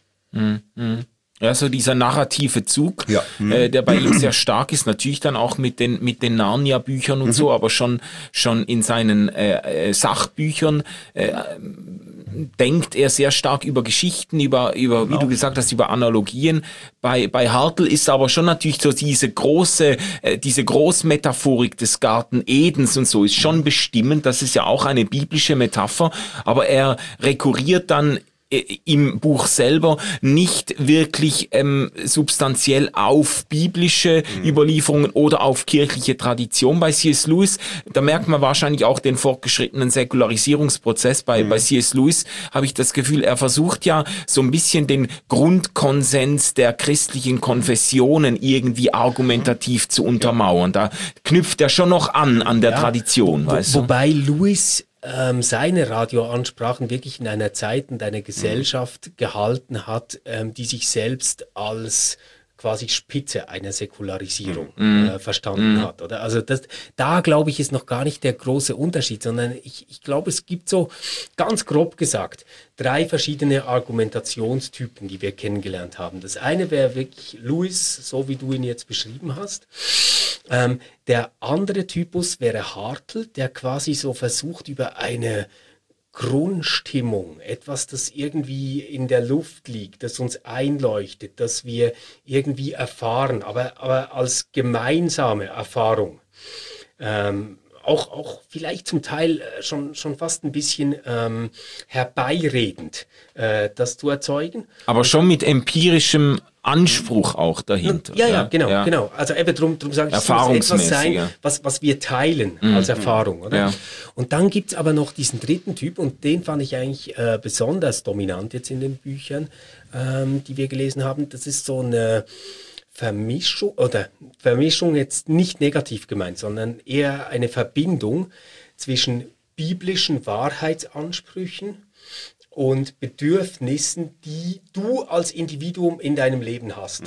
Ja, so dieser narrative Zug, der bei ihm sehr stark ist, natürlich dann auch mit den Narnia-Büchern und so, aber schon in seinen Sachbüchern denkt er sehr stark über Geschichten, über wie du gesagt hast, über Analogien. Bei Hartl ist aber schon natürlich so diese Großmetaphorik des Garten Edens und so ist schon bestimmend. Das ist ja auch eine biblische Metapher, aber er rekurriert dann im Buch selber nicht wirklich substanziell auf biblische Überlieferungen oder auf kirchliche Tradition. Bei C.S. Lewis, da merkt man wahrscheinlich auch den fortgeschrittenen Säkularisierungsprozess. Bei C.S. Lewis habe ich das Gefühl, er versucht ja so ein bisschen den Grundkonsens der christlichen Konfessionen irgendwie argumentativ zu untermauern. Da knüpft er schon noch an der Tradition. Weißt du? Wobei Lewis seine Radioansprachen wirklich in einer Zeit und einer Gesellschaft gehalten hat, die sich selbst als quasi Spitze einer Säkularisierung verstanden hat. Oder? Also da glaube ich, ist noch gar nicht der große Unterschied, sondern ich glaube, es gibt so, ganz grob gesagt, 3 verschiedene Argumentationstypen, die wir kennengelernt haben. Das eine wäre wirklich Lewis, so wie du ihn jetzt beschrieben hast. Der andere Typus wäre Hartl, der quasi so versucht, über eine Grundstimmung, etwas, das irgendwie in der Luft liegt, das uns einleuchtet, das wir irgendwie erfahren, aber als gemeinsame Erfahrung. Auch vielleicht zum Teil schon fast ein bisschen herbeiredend, das zu erzeugen. Aber schon mit empirischem Anspruch auch dahinter. Ja, genau. Also eben drum sage ich, es muss etwas sein, was wir teilen als Erfahrung. Oder? Ja. Und dann gibt's aber noch diesen dritten Typ, und den fand ich eigentlich besonders dominant jetzt in den Büchern, die wir gelesen haben. Das ist so eine Vermischung jetzt nicht negativ gemeint, sondern eher eine Verbindung zwischen biblischen Wahrheitsansprüchen und Bedürfnissen, die du als Individuum in deinem Leben hast.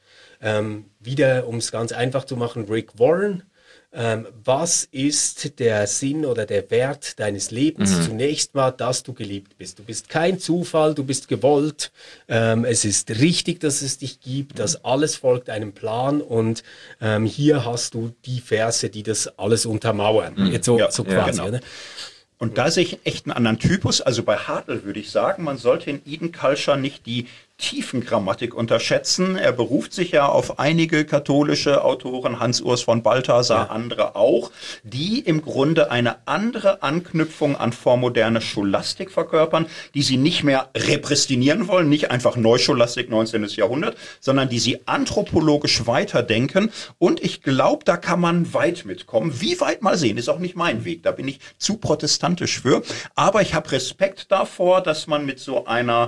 Wieder, um es ganz einfach zu machen, Rick Warren. Was ist der Sinn oder der Wert deines Lebens? Zunächst mal, dass du geliebt bist. Du bist kein Zufall, du bist gewollt. Es ist richtig, dass es dich gibt. Das alles folgt einem Plan, und hier hast du die Verse, die das alles untermauern. Jetzt so quasi. Genau. Ne? Und da sehe ich echt einen anderen Typus. Also bei Hartl würde ich sagen, man sollte in Eden Culture nicht die Tiefengrammatik unterschätzen. Er beruft sich ja auf einige katholische Autoren, Hans Urs von Balthasar, andere auch, die im Grunde eine andere Anknüpfung an vormoderne Scholastik verkörpern, die sie nicht mehr repristinieren wollen, nicht einfach Neuscholastik 19. Jahrhundert, sondern die sie anthropologisch weiterdenken. Und ich glaube, da kann man weit mitkommen. Wie weit, mal sehen, ist auch nicht mein Weg. Da bin ich zu protestantisch für. Aber ich habe Respekt davor, dass man mit so einer,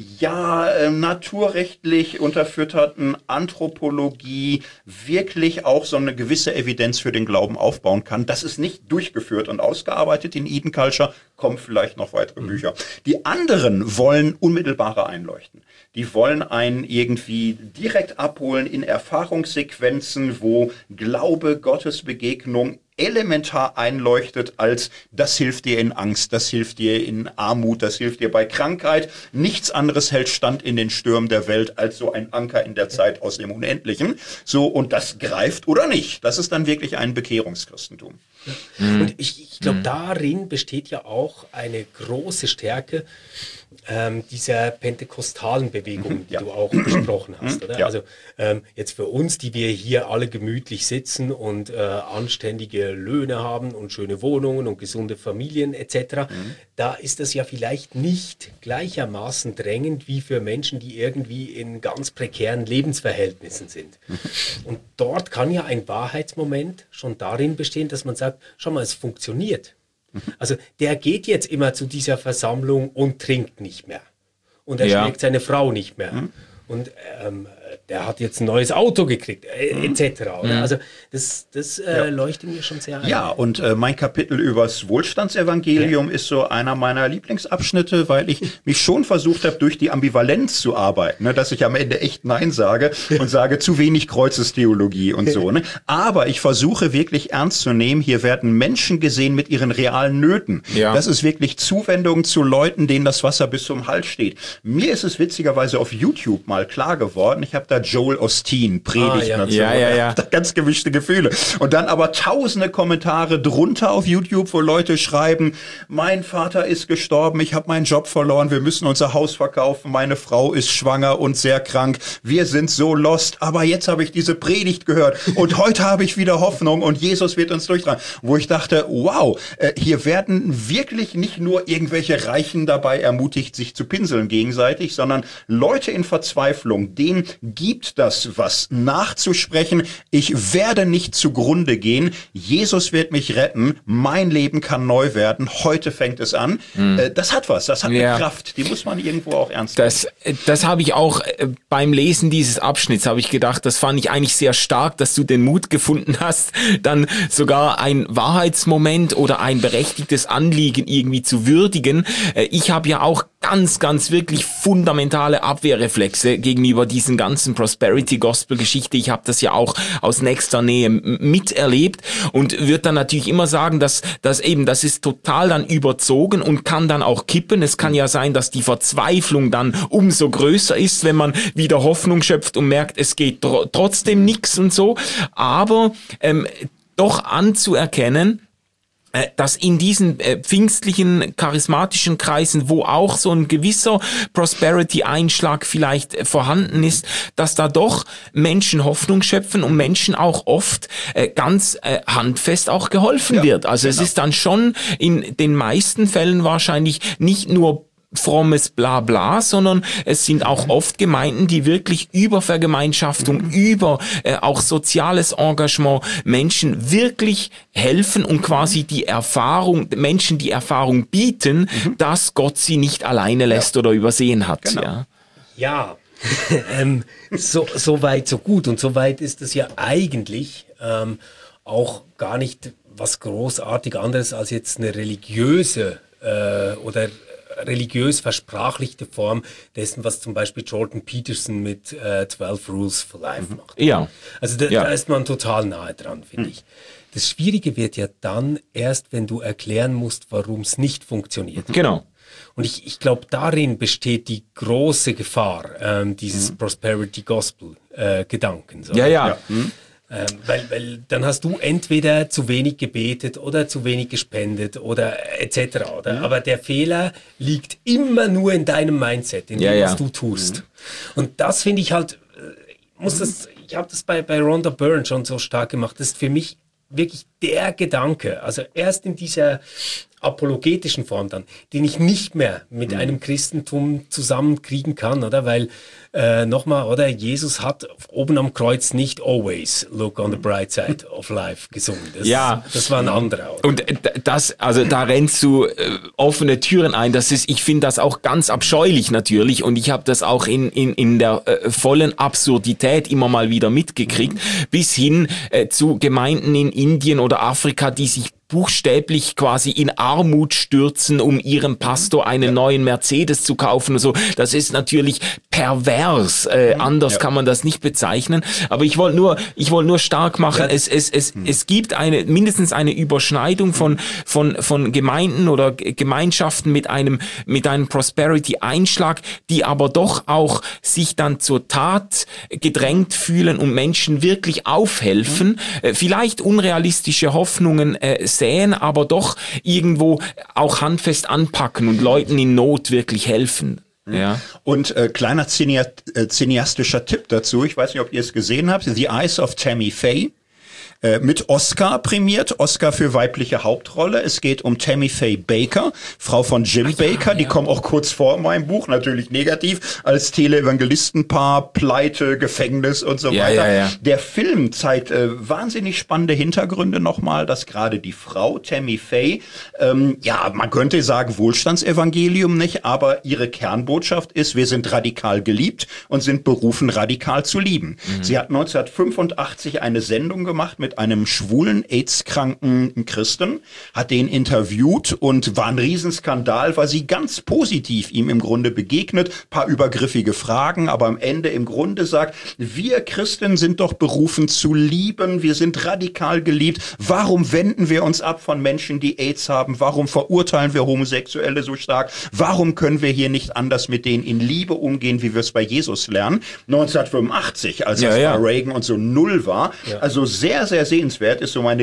naturrechtlich unterfütterten Anthropologie wirklich auch so eine gewisse Evidenz für den Glauben aufbauen kann. Das ist nicht durchgeführt und ausgearbeitet in Eden Culture, kommen vielleicht noch weitere Bücher. Die anderen wollen unmittelbarer einleuchten. Die wollen einen irgendwie direkt abholen in Erfahrungssequenzen, wo Glaube, Gottesbegegnung elementar einleuchtet als das hilft dir in Angst, das hilft dir in Armut, das hilft dir bei Krankheit. Nichts anderes hält stand in den Stürmen der Welt als so ein Anker in der Zeit aus dem Unendlichen. So, und das greift oder nicht. Das ist dann wirklich ein Bekehrungschristentum. Und ich glaube, darin besteht ja auch eine große Stärke dieser pentekostalen Bewegung, die du auch besprochen hast. Oder? Ja. Also jetzt für uns, die wir hier alle gemütlich sitzen und anständige Löhne haben und schöne Wohnungen und gesunde Familien etc., da ist das ja vielleicht nicht gleichermaßen drängend wie für Menschen, die irgendwie in ganz prekären Lebensverhältnissen sind. Und dort kann ja ein Wahrheitsmoment schon darin bestehen, dass man sagt, schau mal, es funktioniert. Also der geht jetzt immer zu dieser Versammlung und trinkt nicht mehr. Und er schlägt seine Frau nicht mehr. Und der hat jetzt ein neues Auto gekriegt, etc. Also das leuchtet mir schon sehr ein. Ja, und mein Kapitel übers Wohlstandsevangelium ist so einer meiner Lieblingsabschnitte, weil ich mich schon versucht habe, durch die Ambivalenz zu arbeiten, ne, dass ich am Ende echt Nein sage und sage, zu wenig Kreuzestheologie und so. Ne? Aber ich versuche wirklich ernst zu nehmen, hier werden Menschen gesehen mit ihren realen Nöten. Ja. Das ist wirklich Zuwendung zu Leuten, denen das Wasser bis zum Hals steht. Mir ist es witzigerweise auf YouTube mal klar geworden, ich habe da Joel Osteen predigt. Ja. Ganz gemischte Gefühle. Und dann aber tausende Kommentare drunter auf YouTube, wo Leute schreiben, mein Vater ist gestorben, ich habe meinen Job verloren, wir müssen unser Haus verkaufen, meine Frau ist schwanger und sehr krank, wir sind so lost, aber jetzt habe ich diese Predigt gehört und heute habe ich wieder Hoffnung und Jesus wird uns durchtragen. Wo ich dachte, wow, hier werden wirklich nicht nur irgendwelche Reichen dabei ermutigt, sich zu pinseln gegenseitig, sondern Leute in Verzweiflung, denen gibt das was nachzusprechen. Ich werde nicht zugrunde gehen. Jesus wird mich retten. Mein Leben kann neu werden. Heute fängt es an. Das hat was. Das hat eine Kraft. Die muss man irgendwo auch ernst nehmen. Das habe ich auch beim Lesen dieses Abschnitts habe ich gedacht, das fand ich eigentlich sehr stark, dass du den Mut gefunden hast, dann sogar ein Wahrheitsmoment oder ein berechtigtes Anliegen irgendwie zu würdigen. Ich habe ja auch ganz wirklich fundamentale Abwehrreflexe gegenüber diesen ganzen Prosperity-Gospel-Geschichte. Ich habe das ja auch aus nächster Nähe miterlebt und würde dann natürlich immer sagen, dass das ist total dann überzogen und kann dann auch kippen. Es kann ja sein, dass die Verzweiflung dann umso größer ist, wenn man wieder Hoffnung schöpft und merkt, es geht trotzdem nichts und so. Aber doch anzuerkennen, dass in diesen pfingstlichen, charismatischen Kreisen, wo auch so ein gewisser Prosperity-Einschlag vielleicht vorhanden ist, dass da doch Menschen Hoffnung schöpfen und Menschen auch oft ganz handfest auch geholfen wird. Also es ist dann schon in den meisten Fällen wahrscheinlich nicht nur frommes Blabla, sondern es sind auch oft Gemeinden, die wirklich über Vergemeinschaftung, über auch soziales Engagement Menschen wirklich helfen und quasi Menschen die Erfahrung bieten, dass Gott sie nicht alleine lässt oder übersehen hat. Genau. Ja. So weit, so gut. Und so weit ist es ja eigentlich auch gar nicht was großartig anderes als jetzt eine religiöse oder religiös versprachlichte Form dessen, was zum Beispiel Jordan Peterson mit 12 Rules for Life macht. Ja. Also da ist man total nahe dran, finde ich. Das Schwierige wird ja dann erst, wenn du erklären musst, warum es nicht funktioniert. Genau. Und ich glaube, darin besteht die große Gefahr dieses Prosperity Gospel Gedankens. Ja. Weil dann hast du entweder zu wenig gebetet oder zu wenig gespendet oder etc. Oder? Aber der Fehler liegt immer nur in deinem Mindset, in dem, was du tust. Und das finde ich halt, ich habe das bei Rhonda Byrne schon so stark gemacht, das ist für mich wirklich der Gedanke, also erst in dieser apologetischen Form dann, den ich nicht mehr mit einem Christentum zusammenkriegen kann, oder? Weil, nochmal, oder? Jesus hat oben am Kreuz nicht always look on the bright side of life gesungen. Das war ein anderer. Oder? Und da rennst du offene Türen ein. Ich finde das auch ganz abscheulich natürlich, und ich habe das auch in der vollen Absurdität immer mal wieder mitgekriegt, bis hin zu Gemeinden in Indien oder Afrika, die sich buchstäblich quasi in Armut stürzen, um ihrem Pastor einen neuen Mercedes zu kaufen und so. Das ist natürlich pervers. Anders kann man das nicht bezeichnen. Aber ich wollte nur stark machen, es gibt mindestens eine Überschneidung von Gemeinden oder Gemeinschaften mit einem Prosperity-Einschlag, die aber doch auch sich dann zur Tat gedrängt fühlen und Menschen wirklich aufhelfen, vielleicht unrealistische Hoffnungen säen, aber doch irgendwo auch handfest anpacken und Leuten in Not wirklich helfen. Ja. Und kleiner cineastischer Tipp dazu, ich weiß nicht, ob ihr es gesehen habt, The Eyes of Tammy Faye. Mit Oscar prämiert, Oscar für weibliche Hauptrolle. Es geht um Tammy Faye Baker, Frau von Jim Baker. Die kommen auch kurz vor in meinem Buch, natürlich negativ, als Teleevangelistenpaar, Pleite, Gefängnis und so weiter. Ja. Der Film zeigt wahnsinnig spannende Hintergründe nochmal, dass gerade die Frau, Tammy Faye, man könnte sagen Wohlstandsevangelium nicht, aber ihre Kernbotschaft ist, wir sind radikal geliebt und sind berufen, radikal zu lieben. Sie hat 1985 eine Sendung gemacht mit einem schwulen, AIDS-kranken Christen, hat den interviewt und war ein Riesenskandal, weil sie ganz positiv ihm im Grunde begegnet, paar übergriffige Fragen, aber am Ende im Grunde sagt, wir Christen sind doch berufen zu lieben, wir sind radikal geliebt, warum wenden wir uns ab von Menschen, die AIDS haben, warum verurteilen wir Homosexuelle so stark, warum können wir hier nicht anders mit denen in Liebe umgehen, wie wir es bei Jesus lernen? 1985, als das bei Reagan und so null war, also sehr, sehr sehenswert, ist so meine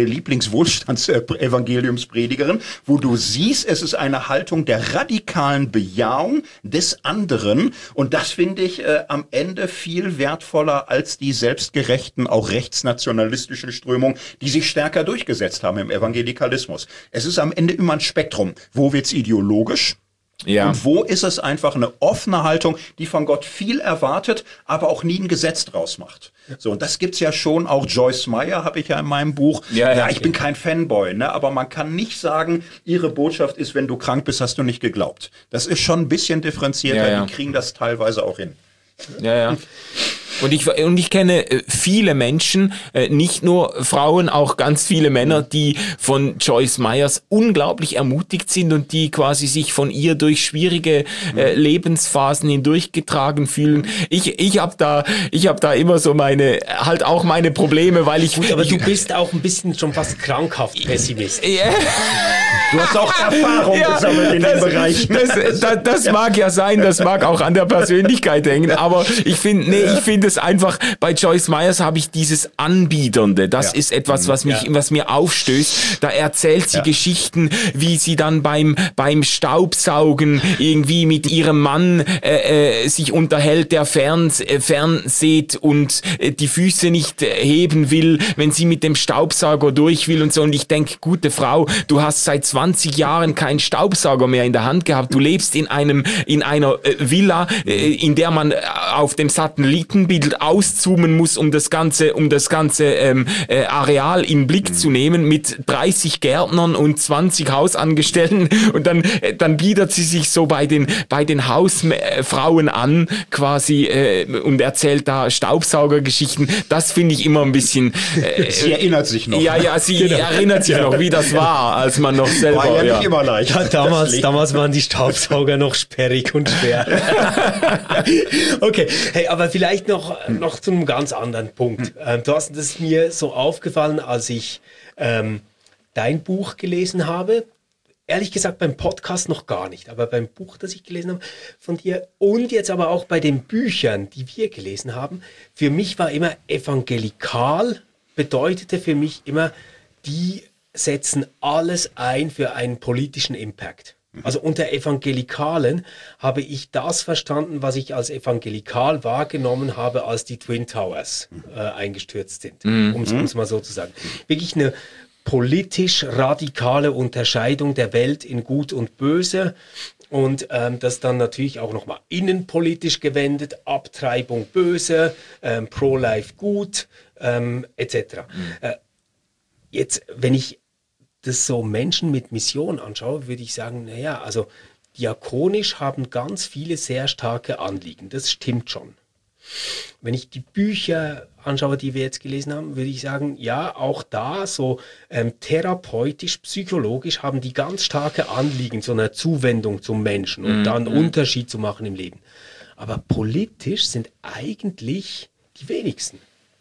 Lieblingswohlstands-Evangeliumspredigerin, wo du siehst, es ist eine Haltung der radikalen Bejahung des anderen, und das finde ich am Ende viel wertvoller als die selbstgerechten, auch rechtsnationalistischen Strömungen, die sich stärker durchgesetzt haben im Evangelikalismus. Es ist am Ende immer ein Spektrum. Wo wird's ideologisch? Ja. Und wo ist es einfach eine offene Haltung, die von Gott viel erwartet, aber auch nie ein Gesetz draus macht. So, und das gibt's ja schon, auch Joyce Meyer habe ich ja in meinem Buch. Ich bin kein Fanboy, ne, aber man kann nicht sagen, ihre Botschaft ist, wenn du krank bist, hast du nicht geglaubt. Das ist schon ein bisschen differenzierter, die kriegen das teilweise auch hin. Ja. Und ich kenne viele Menschen, nicht nur Frauen, auch ganz viele Männer, die von Joyce Meyers unglaublich ermutigt sind und die quasi sich von ihr durch schwierige Lebensphasen hindurchgetragen fühlen. Ich habe da immer so meine Probleme, weil ich... Gut, aber du bist auch ein bisschen schon fast krankhaft pessimistisch. Du hast auch Erfahrung gesammelt in dem Bereich. Das mag ja sein, das mag auch an der Persönlichkeit hängen, aber ich finde es einfach, bei Joyce Myers habe ich dieses Anbiedernde. Das ist etwas, was mir aufstößt. Da erzählt sie Geschichten, wie sie dann beim Staubsaugen irgendwie mit ihrem Mann sich unterhält, der fernseht und die Füße nicht heben will, wenn sie mit dem Staubsauger durch will und so. Und ich denke, gute Frau, du hast seit 20 Jahren keinen Staubsauger mehr in der Hand gehabt. Du lebst in einer Villa, in der man auf dem Satellitenbild auszoomen muss, um das ganze Areal in Blick zu nehmen, mit 30 Gärtnern und 20 Hausangestellten, und dann bietet sie sich so bei den Hausfrauen an, quasi, und erzählt da Staubsaugergeschichten. Das finde ich immer ein bisschen... sie erinnert sich noch. Ja, sie erinnert sich noch, wie das war, als man noch selber... War ja nicht immer leicht. Ja, damals waren die Staubsauger noch sperrig und schwer. Okay, hey, aber vielleicht noch zu einem ganz anderen Punkt. Das ist mir so aufgefallen, als ich dein Buch gelesen habe. Ehrlich gesagt beim Podcast noch gar nicht, aber beim Buch, das ich gelesen habe von dir und jetzt aber auch bei den Büchern, die wir gelesen haben, für mich war immer evangelikal, bedeutete für mich immer, die setzen alles ein für einen politischen Impact. Also unter Evangelikalen habe ich das verstanden, was ich als evangelikal wahrgenommen habe, als die Twin Towers eingestürzt sind, um es mal so zu sagen. Wirklich eine politisch radikale Unterscheidung der Welt in Gut und Böse und das dann natürlich auch nochmal innenpolitisch gewendet, Abtreibung böse, Pro-Life gut, etc. Jetzt, wenn ich das so Menschen mit Mission anschaue, würde ich sagen, naja, also diakonisch haben ganz viele sehr starke Anliegen, das stimmt schon. Wenn ich die Bücher anschaue, die wir jetzt gelesen haben, würde ich sagen, ja, auch da so therapeutisch, psychologisch haben die ganz starke Anliegen, so eine Zuwendung zum Menschen und dann einen Unterschied zu machen im Leben. Aber politisch sind eigentlich die wenigsten.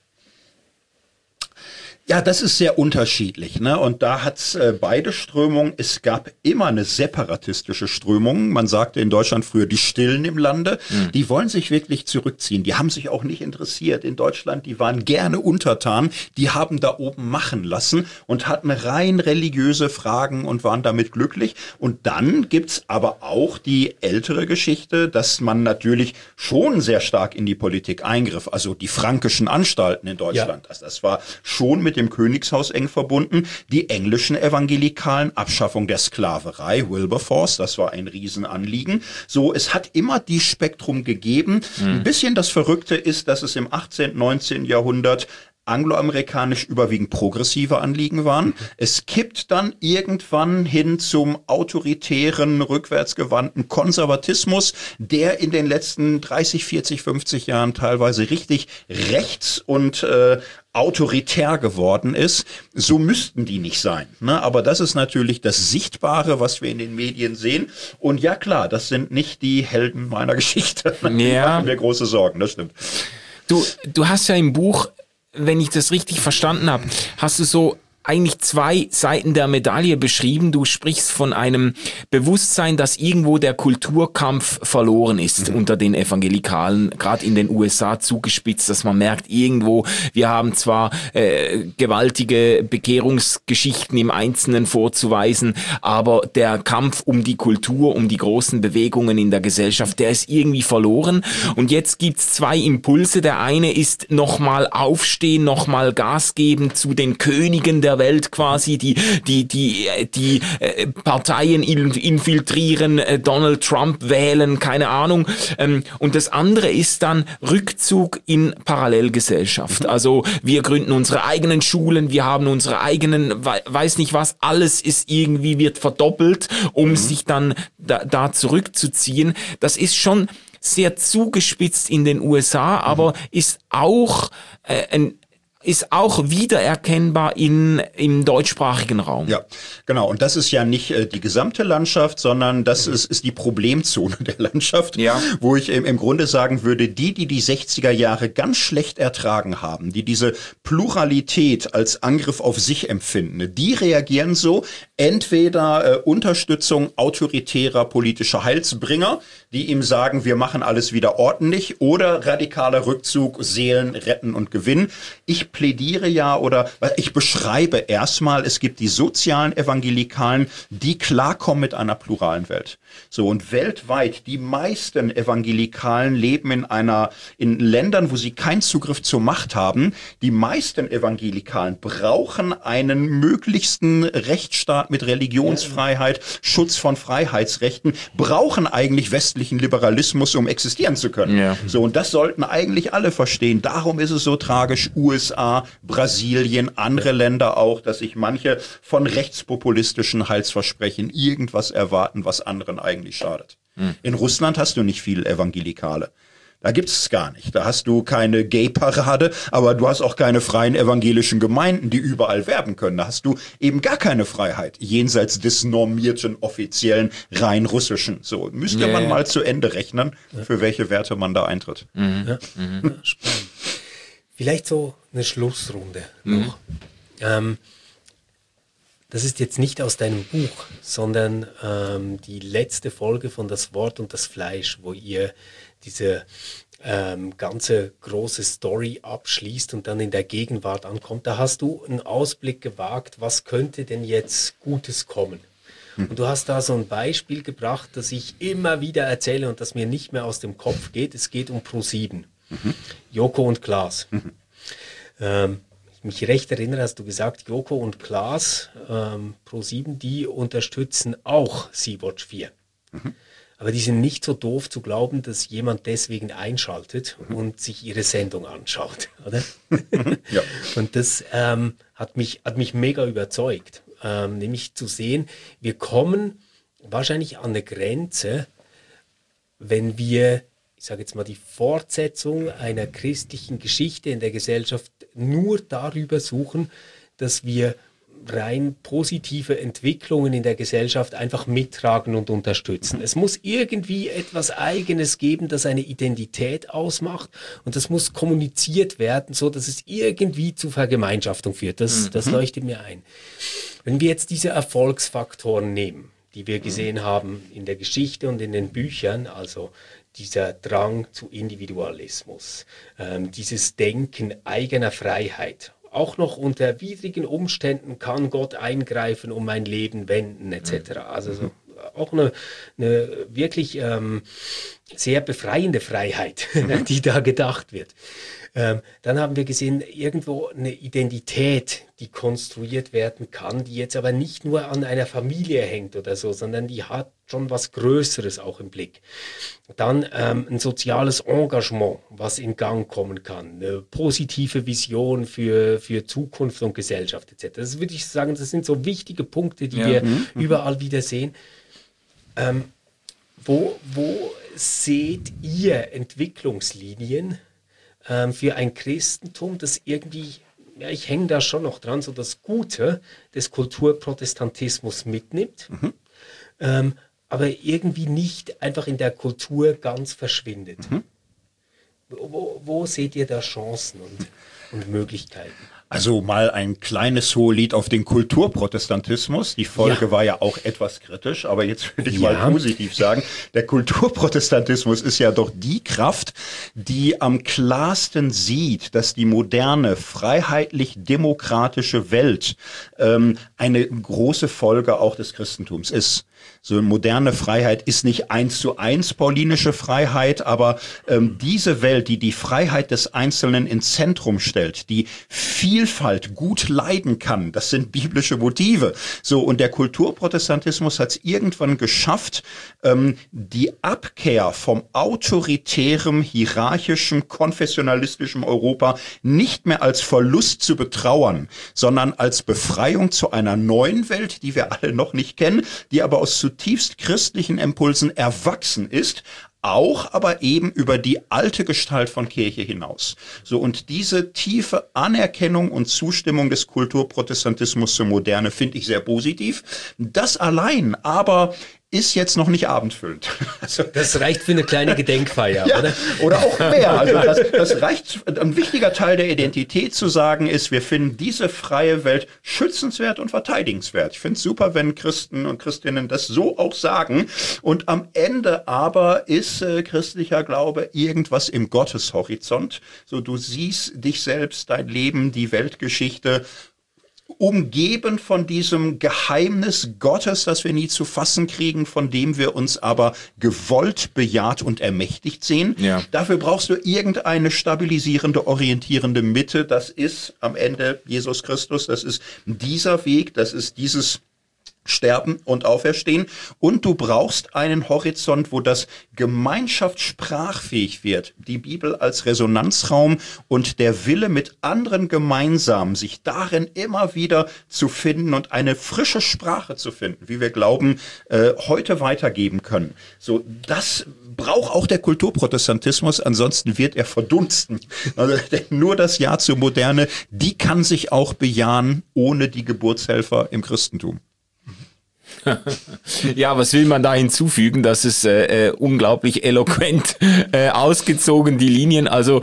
Ja, das ist sehr unterschiedlich, ne? Und da hat's beide Strömungen. Es gab immer eine separatistische Strömung. Man sagte in Deutschland früher die Stillen im Lande. Die wollen sich wirklich zurückziehen. Die haben sich auch nicht interessiert in Deutschland. Die waren gerne untertan. Die haben da oben machen lassen und hatten rein religiöse Fragen und waren damit glücklich. Und dann gibt's aber auch die ältere Geschichte, dass man natürlich schon sehr stark in die Politik eingriff. Also die frankischen Anstalten in Deutschland. Ja. Das war schon mit dem Königshaus eng verbunden. Die englischen Evangelikalen, Abschaffung der Sklaverei, Wilberforce, das war ein Riesenanliegen. So, es hat immer die Spektrum gegeben. Ein bisschen das Verrückte ist, dass es im 18., 19. Jahrhundert angloamerikanisch überwiegend progressive Anliegen waren. Es kippt dann irgendwann hin zum autoritären, rückwärtsgewandten Konservatismus, der in den letzten 30, 40, 50 Jahren teilweise richtig rechts und autoritär geworden ist. So müssten die nicht sein, ne? Aber das ist natürlich das Sichtbare, was wir in den Medien sehen. Und ja klar, das sind nicht die Helden meiner Geschichte. Ja. Die machen mir große Sorgen, das stimmt. Du hast ja im Buch, wenn ich das richtig verstanden habe, hast du so eigentlich zwei Seiten der Medaille beschrieben. Du sprichst von einem Bewusstsein, dass irgendwo der Kulturkampf verloren ist unter den Evangelikalen, gerade in den USA zugespitzt, dass man merkt, irgendwo, wir haben zwar gewaltige Bekehrungsgeschichten im Einzelnen vorzuweisen, aber der Kampf um die Kultur, um die großen Bewegungen in der Gesellschaft, der ist irgendwie verloren. Und jetzt gibt's zwei Impulse. Der eine ist nochmal aufstehen, nochmal Gas geben zu den Königen der Welt quasi, die Parteien infiltrieren, Donald Trump wählen, keine Ahnung. Und das andere ist dann Rückzug in Parallelgesellschaft. Also wir gründen unsere eigenen Schulen, wir haben unsere eigenen, weiß nicht was, alles ist irgendwie, wird verdoppelt, um sich dann da zurückzuziehen. Das ist schon sehr zugespitzt in den USA, aber ist auch wiedererkennbar im deutschsprachigen Raum. Ja, genau. Und das ist ja nicht die gesamte Landschaft, sondern das ist die Problemzone der Landschaft, wo ich im Grunde sagen würde, die 60er Jahre ganz schlecht ertragen haben, die diese Pluralität als Angriff auf sich empfinden, die reagieren so, entweder Unterstützung autoritärer politischer Heilsbringer, die ihm sagen, wir machen alles wieder ordentlich, oder radikaler Rückzug, Seelen retten und gewinnen. Ich plädiere ja oder ich beschreibe erstmal, es gibt die sozialen Evangelikalen, die klarkommen mit einer pluralen Welt. So, und weltweit, die meisten Evangelikalen leben in Ländern, wo sie keinen Zugriff zur Macht haben. Die meisten Evangelikalen brauchen einen möglichsten Rechtsstaat mit Religionsfreiheit, Schutz von Freiheitsrechten, brauchen eigentlich westlichen Liberalismus, um existieren zu können. Ja. So, und das sollten eigentlich alle verstehen. Darum ist es so tragisch, USA, Brasilien, andere Länder auch, dass sich manche von rechtspopulistischen Heilsversprechen irgendwas erwarten, was anderen eigentlich schadet. In Russland hast du nicht viel Evangelikale. Da gibt's es gar nicht. Da hast du keine Gay-Parade, aber du hast auch keine freien evangelischen Gemeinden, die überall werben können. Da hast du eben gar keine Freiheit, jenseits des normierten, offiziellen, rein russischen. So, müsste man mal zu Ende rechnen, für welche Werte man da eintritt. Ja, spannend. Vielleicht so eine Schlussrunde noch. Das ist jetzt nicht aus deinem Buch, sondern die letzte Folge von Das Wort und das Fleisch, wo ihr diese ganze große Story abschließt und dann in der Gegenwart ankommt. Da hast du einen Ausblick gewagt, was könnte denn jetzt Gutes kommen? Und du hast da so ein Beispiel gebracht, das ich immer wieder erzähle und das mir nicht mehr aus dem Kopf geht. Es geht um Pro7. Joko und Klaas. Ich mich recht erinnere, hast du gesagt, Joko und Klaas, Pro7, die unterstützen auch Sea-Watch 4. Aber die sind nicht so doof zu glauben, dass jemand deswegen einschaltet und sich ihre Sendung anschaut, oder? Ja. Und das hat mich mega überzeugt, nämlich zu sehen, wir kommen wahrscheinlich an eine Grenze, wenn wir, ich sage jetzt mal, die Fortsetzung einer christlichen Geschichte in der Gesellschaft nur darüber suchen, dass wir rein positive Entwicklungen in der Gesellschaft einfach mittragen und unterstützen. Es muss irgendwie etwas Eigenes geben, das eine Identität ausmacht, und das muss kommuniziert werden, so dass es irgendwie zu Vergemeinschaftung führt. Das leuchtet mir ein. Wenn wir jetzt diese Erfolgsfaktoren nehmen, die wir gesehen haben in der Geschichte und in den Büchern, also dieser Drang zu Individualismus, dieses Denken eigener Freiheit, auch noch unter widrigen Umständen kann Gott eingreifen, um mein Leben wenden, etc. Also so, auch eine wirklich sehr befreiende Freiheit, die da gedacht wird. Dann haben wir gesehen, irgendwo eine Identität, die konstruiert werden kann, die jetzt aber nicht nur an einer Familie hängt oder so, sondern die hat schon was Größeres auch im Blick. Dann ein soziales Engagement, was in Gang kommen kann, eine positive Vision für Zukunft und Gesellschaft etc. Das würde ich sagen, das sind so wichtige Punkte, die wir überall wieder sehen. Wo seht ihr Entwicklungslinien für ein Christentum, das irgendwie, ja, ich hänge da schon noch dran, so das Gute des Kulturprotestantismus mitnimmt, aber irgendwie nicht einfach in der Kultur ganz verschwindet. Wo seht ihr da Chancen und Möglichkeiten? Also mal ein kleines Hohelied auf den Kulturprotestantismus. Die Folge war ja auch etwas kritisch, aber jetzt würde ich mal positiv sagen, der Kulturprotestantismus ist ja doch die Kraft, die am klarsten sieht, dass die moderne, freiheitlich-demokratische Welt eine große Folge auch des Christentums ist. So moderne Freiheit ist nicht 1:1 paulinische Freiheit, aber diese Welt, die die Freiheit des Einzelnen ins Zentrum stellt, die Vielfalt gut leiden kann, das sind biblische Motive. So, und der Kulturprotestantismus hat es irgendwann geschafft, die Abkehr vom autoritären, hierarchischen, konfessionalistischen Europa nicht mehr als Verlust zu betrauern, sondern als Befreiung zu einer neuen Welt, die wir alle noch nicht kennen, die aber aus zutiefst christlichen Impulsen erwachsen ist, auch aber eben über die alte Gestalt von Kirche hinaus. So, und diese tiefe Anerkennung und Zustimmung des Kulturprotestantismus zur Moderne finde ich sehr positiv. Das allein aber ist jetzt noch nicht abendfüllend. Also, das reicht für eine kleine Gedenkfeier, ja, oder? Oder auch mehr. Also das reicht. Ein wichtiger Teil der Identität zu sagen ist, wir finden diese freie Welt schützenswert und verteidigenswert. Ich finde es super, wenn Christen und Christinnen das so auch sagen. Und am Ende aber ist christlicher Glaube irgendwas im Gotteshorizont. So, du siehst dich selbst, dein Leben, die Weltgeschichte umgeben von diesem Geheimnis Gottes, das wir nie zu fassen kriegen, von dem wir uns aber gewollt, bejaht und ermächtigt sehen. Ja. Dafür brauchst du irgendeine stabilisierende, orientierende Mitte. Das ist am Ende Jesus Christus, das ist dieser Weg, das ist dieses Sterben und Auferstehen. Und du brauchst einen Horizont, wo das Gemeinschaft sprachfähig wird. Die Bibel als Resonanzraum und der Wille mit anderen gemeinsam, sich darin immer wieder zu finden und eine frische Sprache zu finden, wie wir glauben, heute weitergeben können. So, das braucht auch der Kulturprotestantismus, ansonsten wird er verdunsten. Also, nur das Ja zur Moderne, die kann sich auch bejahen ohne die Geburtshelfer im Christentum. Ja, was will man da hinzufügen? Das ist unglaublich eloquent ausgezogen, die Linien. Also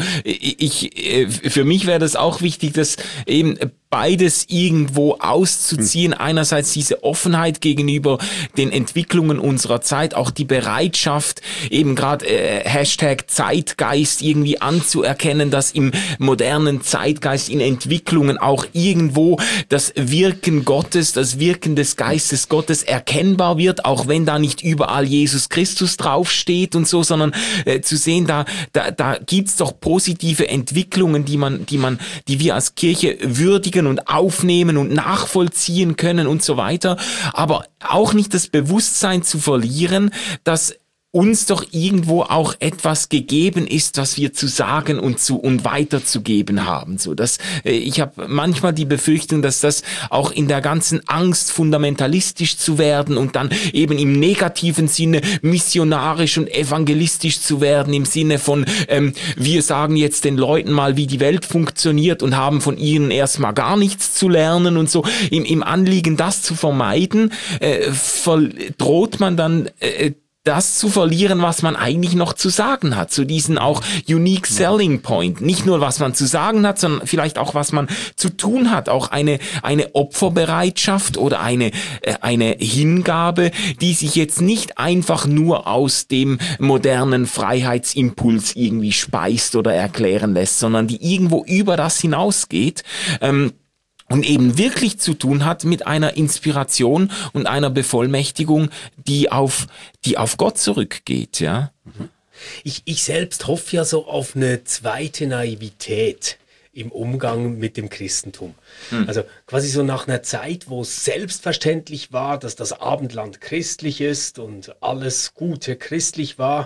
für mich wäre das auch wichtig, dass eben beides irgendwo auszuziehen. Einerseits diese Offenheit gegenüber den Entwicklungen unserer Zeit, auch die Bereitschaft, eben gerade Hashtag Zeitgeist irgendwie anzuerkennen, dass im modernen Zeitgeist in Entwicklungen auch irgendwo das Wirken Gottes, das Wirken des Geistes Gottes erkennbar wird, auch wenn da nicht überall Jesus Christus draufsteht und so, sondern zu sehen, da gibt's doch positive Entwicklungen, die wir als Kirche würdigen und aufnehmen und nachvollziehen können und so weiter, aber auch nicht das Bewusstsein zu verlieren, dass uns doch irgendwo auch etwas gegeben ist, was wir zu sagen und weiterzugeben haben. So, dass ich habe manchmal die Befürchtung, dass das auch in der ganzen Angst, fundamentalistisch zu werden und dann eben im negativen Sinne missionarisch und evangelistisch zu werden, im Sinne von wir sagen jetzt den Leuten mal, wie die Welt funktioniert und haben von ihnen erstmal gar nichts zu lernen und so. Im Anliegen, das zu vermeiden, droht man dann das zu verlieren, was man eigentlich noch zu sagen hat, zu diesen auch unique selling point. Nicht nur, was man zu sagen hat, sondern vielleicht auch, was man zu tun hat. Auch eine Opferbereitschaft oder eine Hingabe, die sich jetzt nicht einfach nur aus dem modernen Freiheitsimpuls irgendwie speist oder erklären lässt, sondern die irgendwo über das hinausgeht. Und eben wirklich zu tun hat mit einer Inspiration und einer Bevollmächtigung, die auf Gott zurückgeht, ja. Ich selbst hoffe ja so auf eine zweite Naivität im Umgang mit dem Christentum. Also quasi so nach einer Zeit, wo es selbstverständlich war, dass das Abendland christlich ist und alles Gute christlich war.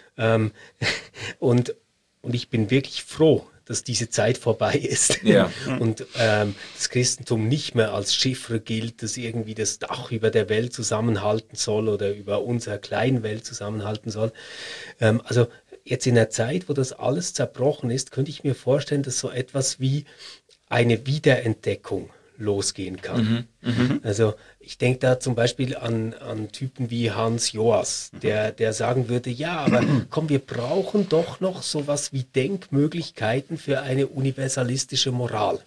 Und ich bin wirklich froh, dass diese Zeit vorbei ist. Ja. Und das Christentum nicht mehr als Chiffre gilt, das irgendwie das Dach über der Welt zusammenhalten soll oder über unsere kleine Welt zusammenhalten soll. Also jetzt in der Zeit, wo das alles zerbrochen ist, könnte ich mir vorstellen, dass so etwas wie eine Wiederentdeckung losgehen kann. Also ich denke da zum Beispiel an Typen wie Hans Joas, der sagen würde, ja, aber komm, wir brauchen doch noch sowas wie Denkmöglichkeiten für eine universalistische Moral.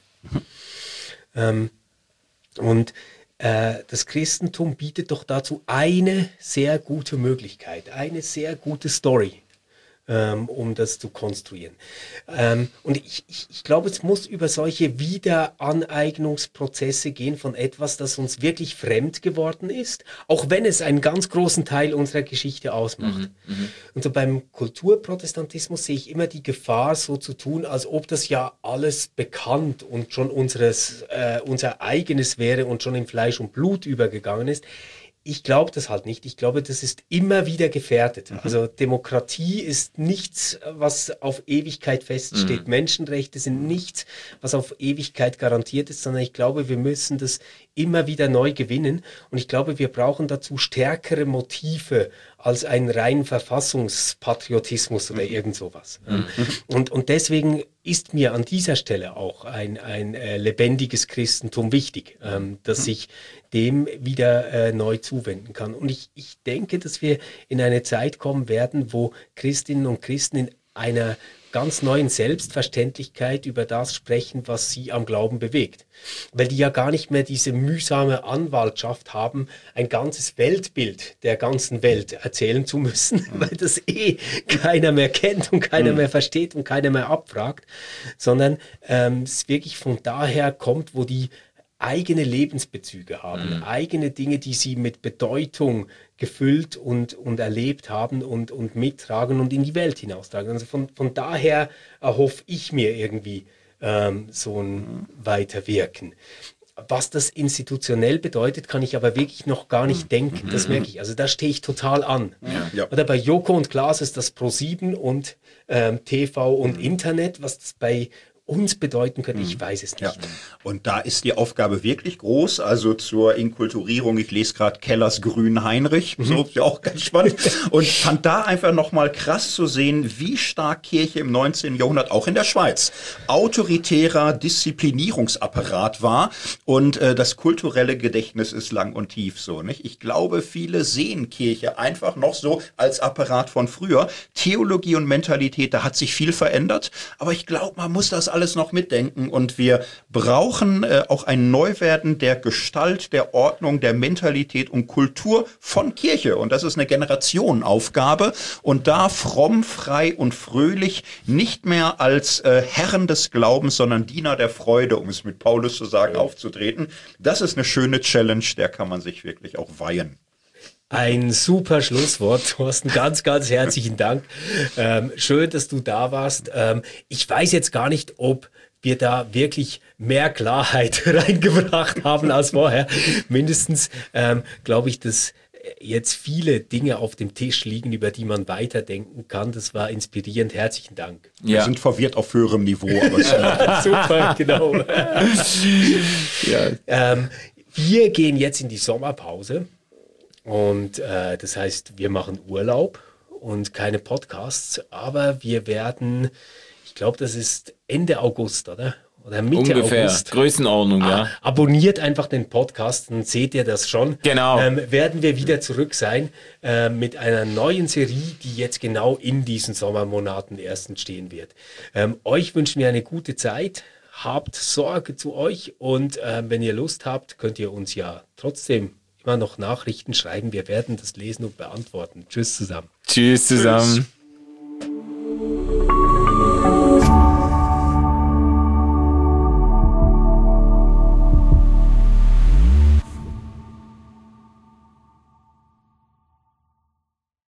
Und das Christentum bietet doch dazu eine sehr gute Möglichkeit, eine sehr gute Story, um das zu konstruieren. Und ich glaube, es muss über solche Wiederaneignungsprozesse gehen von etwas, das uns wirklich fremd geworden ist, auch wenn es einen ganz großen Teil unserer Geschichte ausmacht. Und so beim Kulturprotestantismus sehe ich immer die Gefahr, so zu tun, als ob das ja alles bekannt und schon unser eigenes wäre und schon in Fleisch und Blut übergegangen ist. Ich glaube das halt nicht. Ich glaube, das ist immer wieder gefährdet. Also Demokratie ist nichts, was auf Ewigkeit feststeht. Menschenrechte sind nichts, was auf Ewigkeit garantiert ist, sondern ich glaube, wir müssen das immer wieder neu gewinnen. Und ich glaube, wir brauchen dazu stärkere Motive als einen reinen Verfassungspatriotismus oder irgend sowas. Und deswegen ist mir an dieser Stelle auch ein lebendiges Christentum wichtig, dass ich dem wieder neu zuwenden kann. Und ich denke, dass wir in eine Zeit kommen werden, wo Christinnen und Christen in einer ganz neuen Selbstverständlichkeit über das sprechen, was sie am Glauben bewegt. Weil die ja gar nicht mehr diese mühsame Anwaltschaft haben, ein ganzes Weltbild der ganzen Welt erzählen zu müssen, weil das keiner mehr kennt und keiner mehr versteht und keiner mehr abfragt, sondern es wirklich von daher kommt, wo die eigene Lebensbezüge haben, eigene Dinge, die sie mit Bedeutung gefüllt und erlebt haben und mittragen und in die Welt hinaustragen. Also von daher erhoffe ich mir irgendwie so ein Weiterwirken. Was das institutionell bedeutet, kann ich aber wirklich noch gar nicht denken. Das merke ich. Also da stehe ich total an. Ja. Oder bei Joko und Klaas ist das Pro7 und TV und Internet, was das bei uns bedeuten könnte, ich weiß es nicht. Ja. Und da ist die Aufgabe wirklich groß, also zur Inkulturierung, ich lese gerade Kellers Grün Heinrich, so ist ja auch ganz spannend, und fand da einfach nochmal krass zu sehen, wie stark Kirche im 19. Jahrhundert, auch in der Schweiz, autoritärer Disziplinierungsapparat war und das kulturelle Gedächtnis ist lang und tief so, nicht? Ich glaube, viele sehen Kirche einfach noch so als Apparat von früher. Theologie und Mentalität, da hat sich viel verändert, aber ich glaube, man muss das alles noch mitdenken und wir brauchen auch ein Neuwerden der Gestalt, der Ordnung, der Mentalität und Kultur von Kirche und das ist eine Generationenaufgabe und da fromm, frei und fröhlich nicht mehr als Herren des Glaubens, sondern Diener der Freude, um es mit Paulus zu sagen, aufzutreten. Das ist eine schöne Challenge, der kann man sich wirklich auch weihen. Ein super Schlusswort, Thorsten. Ganz, ganz herzlichen Dank. Schön, dass du da warst. Ich weiß jetzt gar nicht, ob wir da wirklich mehr Klarheit reingebracht haben als vorher. Mindestens glaube ich, dass jetzt viele Dinge auf dem Tisch liegen, über die man weiterdenken kann. Das war inspirierend. Herzlichen Dank. Ja. Wir sind verwirrt auf höherem Niveau. Aber super, genau. Wir gehen jetzt in die Sommerpause. Und das heißt, wir machen Urlaub und keine Podcasts, aber wir werden, ich glaube, das ist Ende August, oder? Oder Mitte ungefähr, August. Größenordnung, ja. Abonniert einfach den Podcast, dann seht ihr das schon. Genau. Werden wir wieder zurück sein mit einer neuen Serie, die jetzt genau in diesen Sommermonaten erst entstehen wird. Euch wünschen wir eine gute Zeit. Habt Sorge zu euch und wenn ihr Lust habt, könnt ihr uns ja trotzdem immer noch Nachrichten schreiben. Wir werden das lesen und beantworten. Tschüss zusammen. Tschüss zusammen. Tschüss.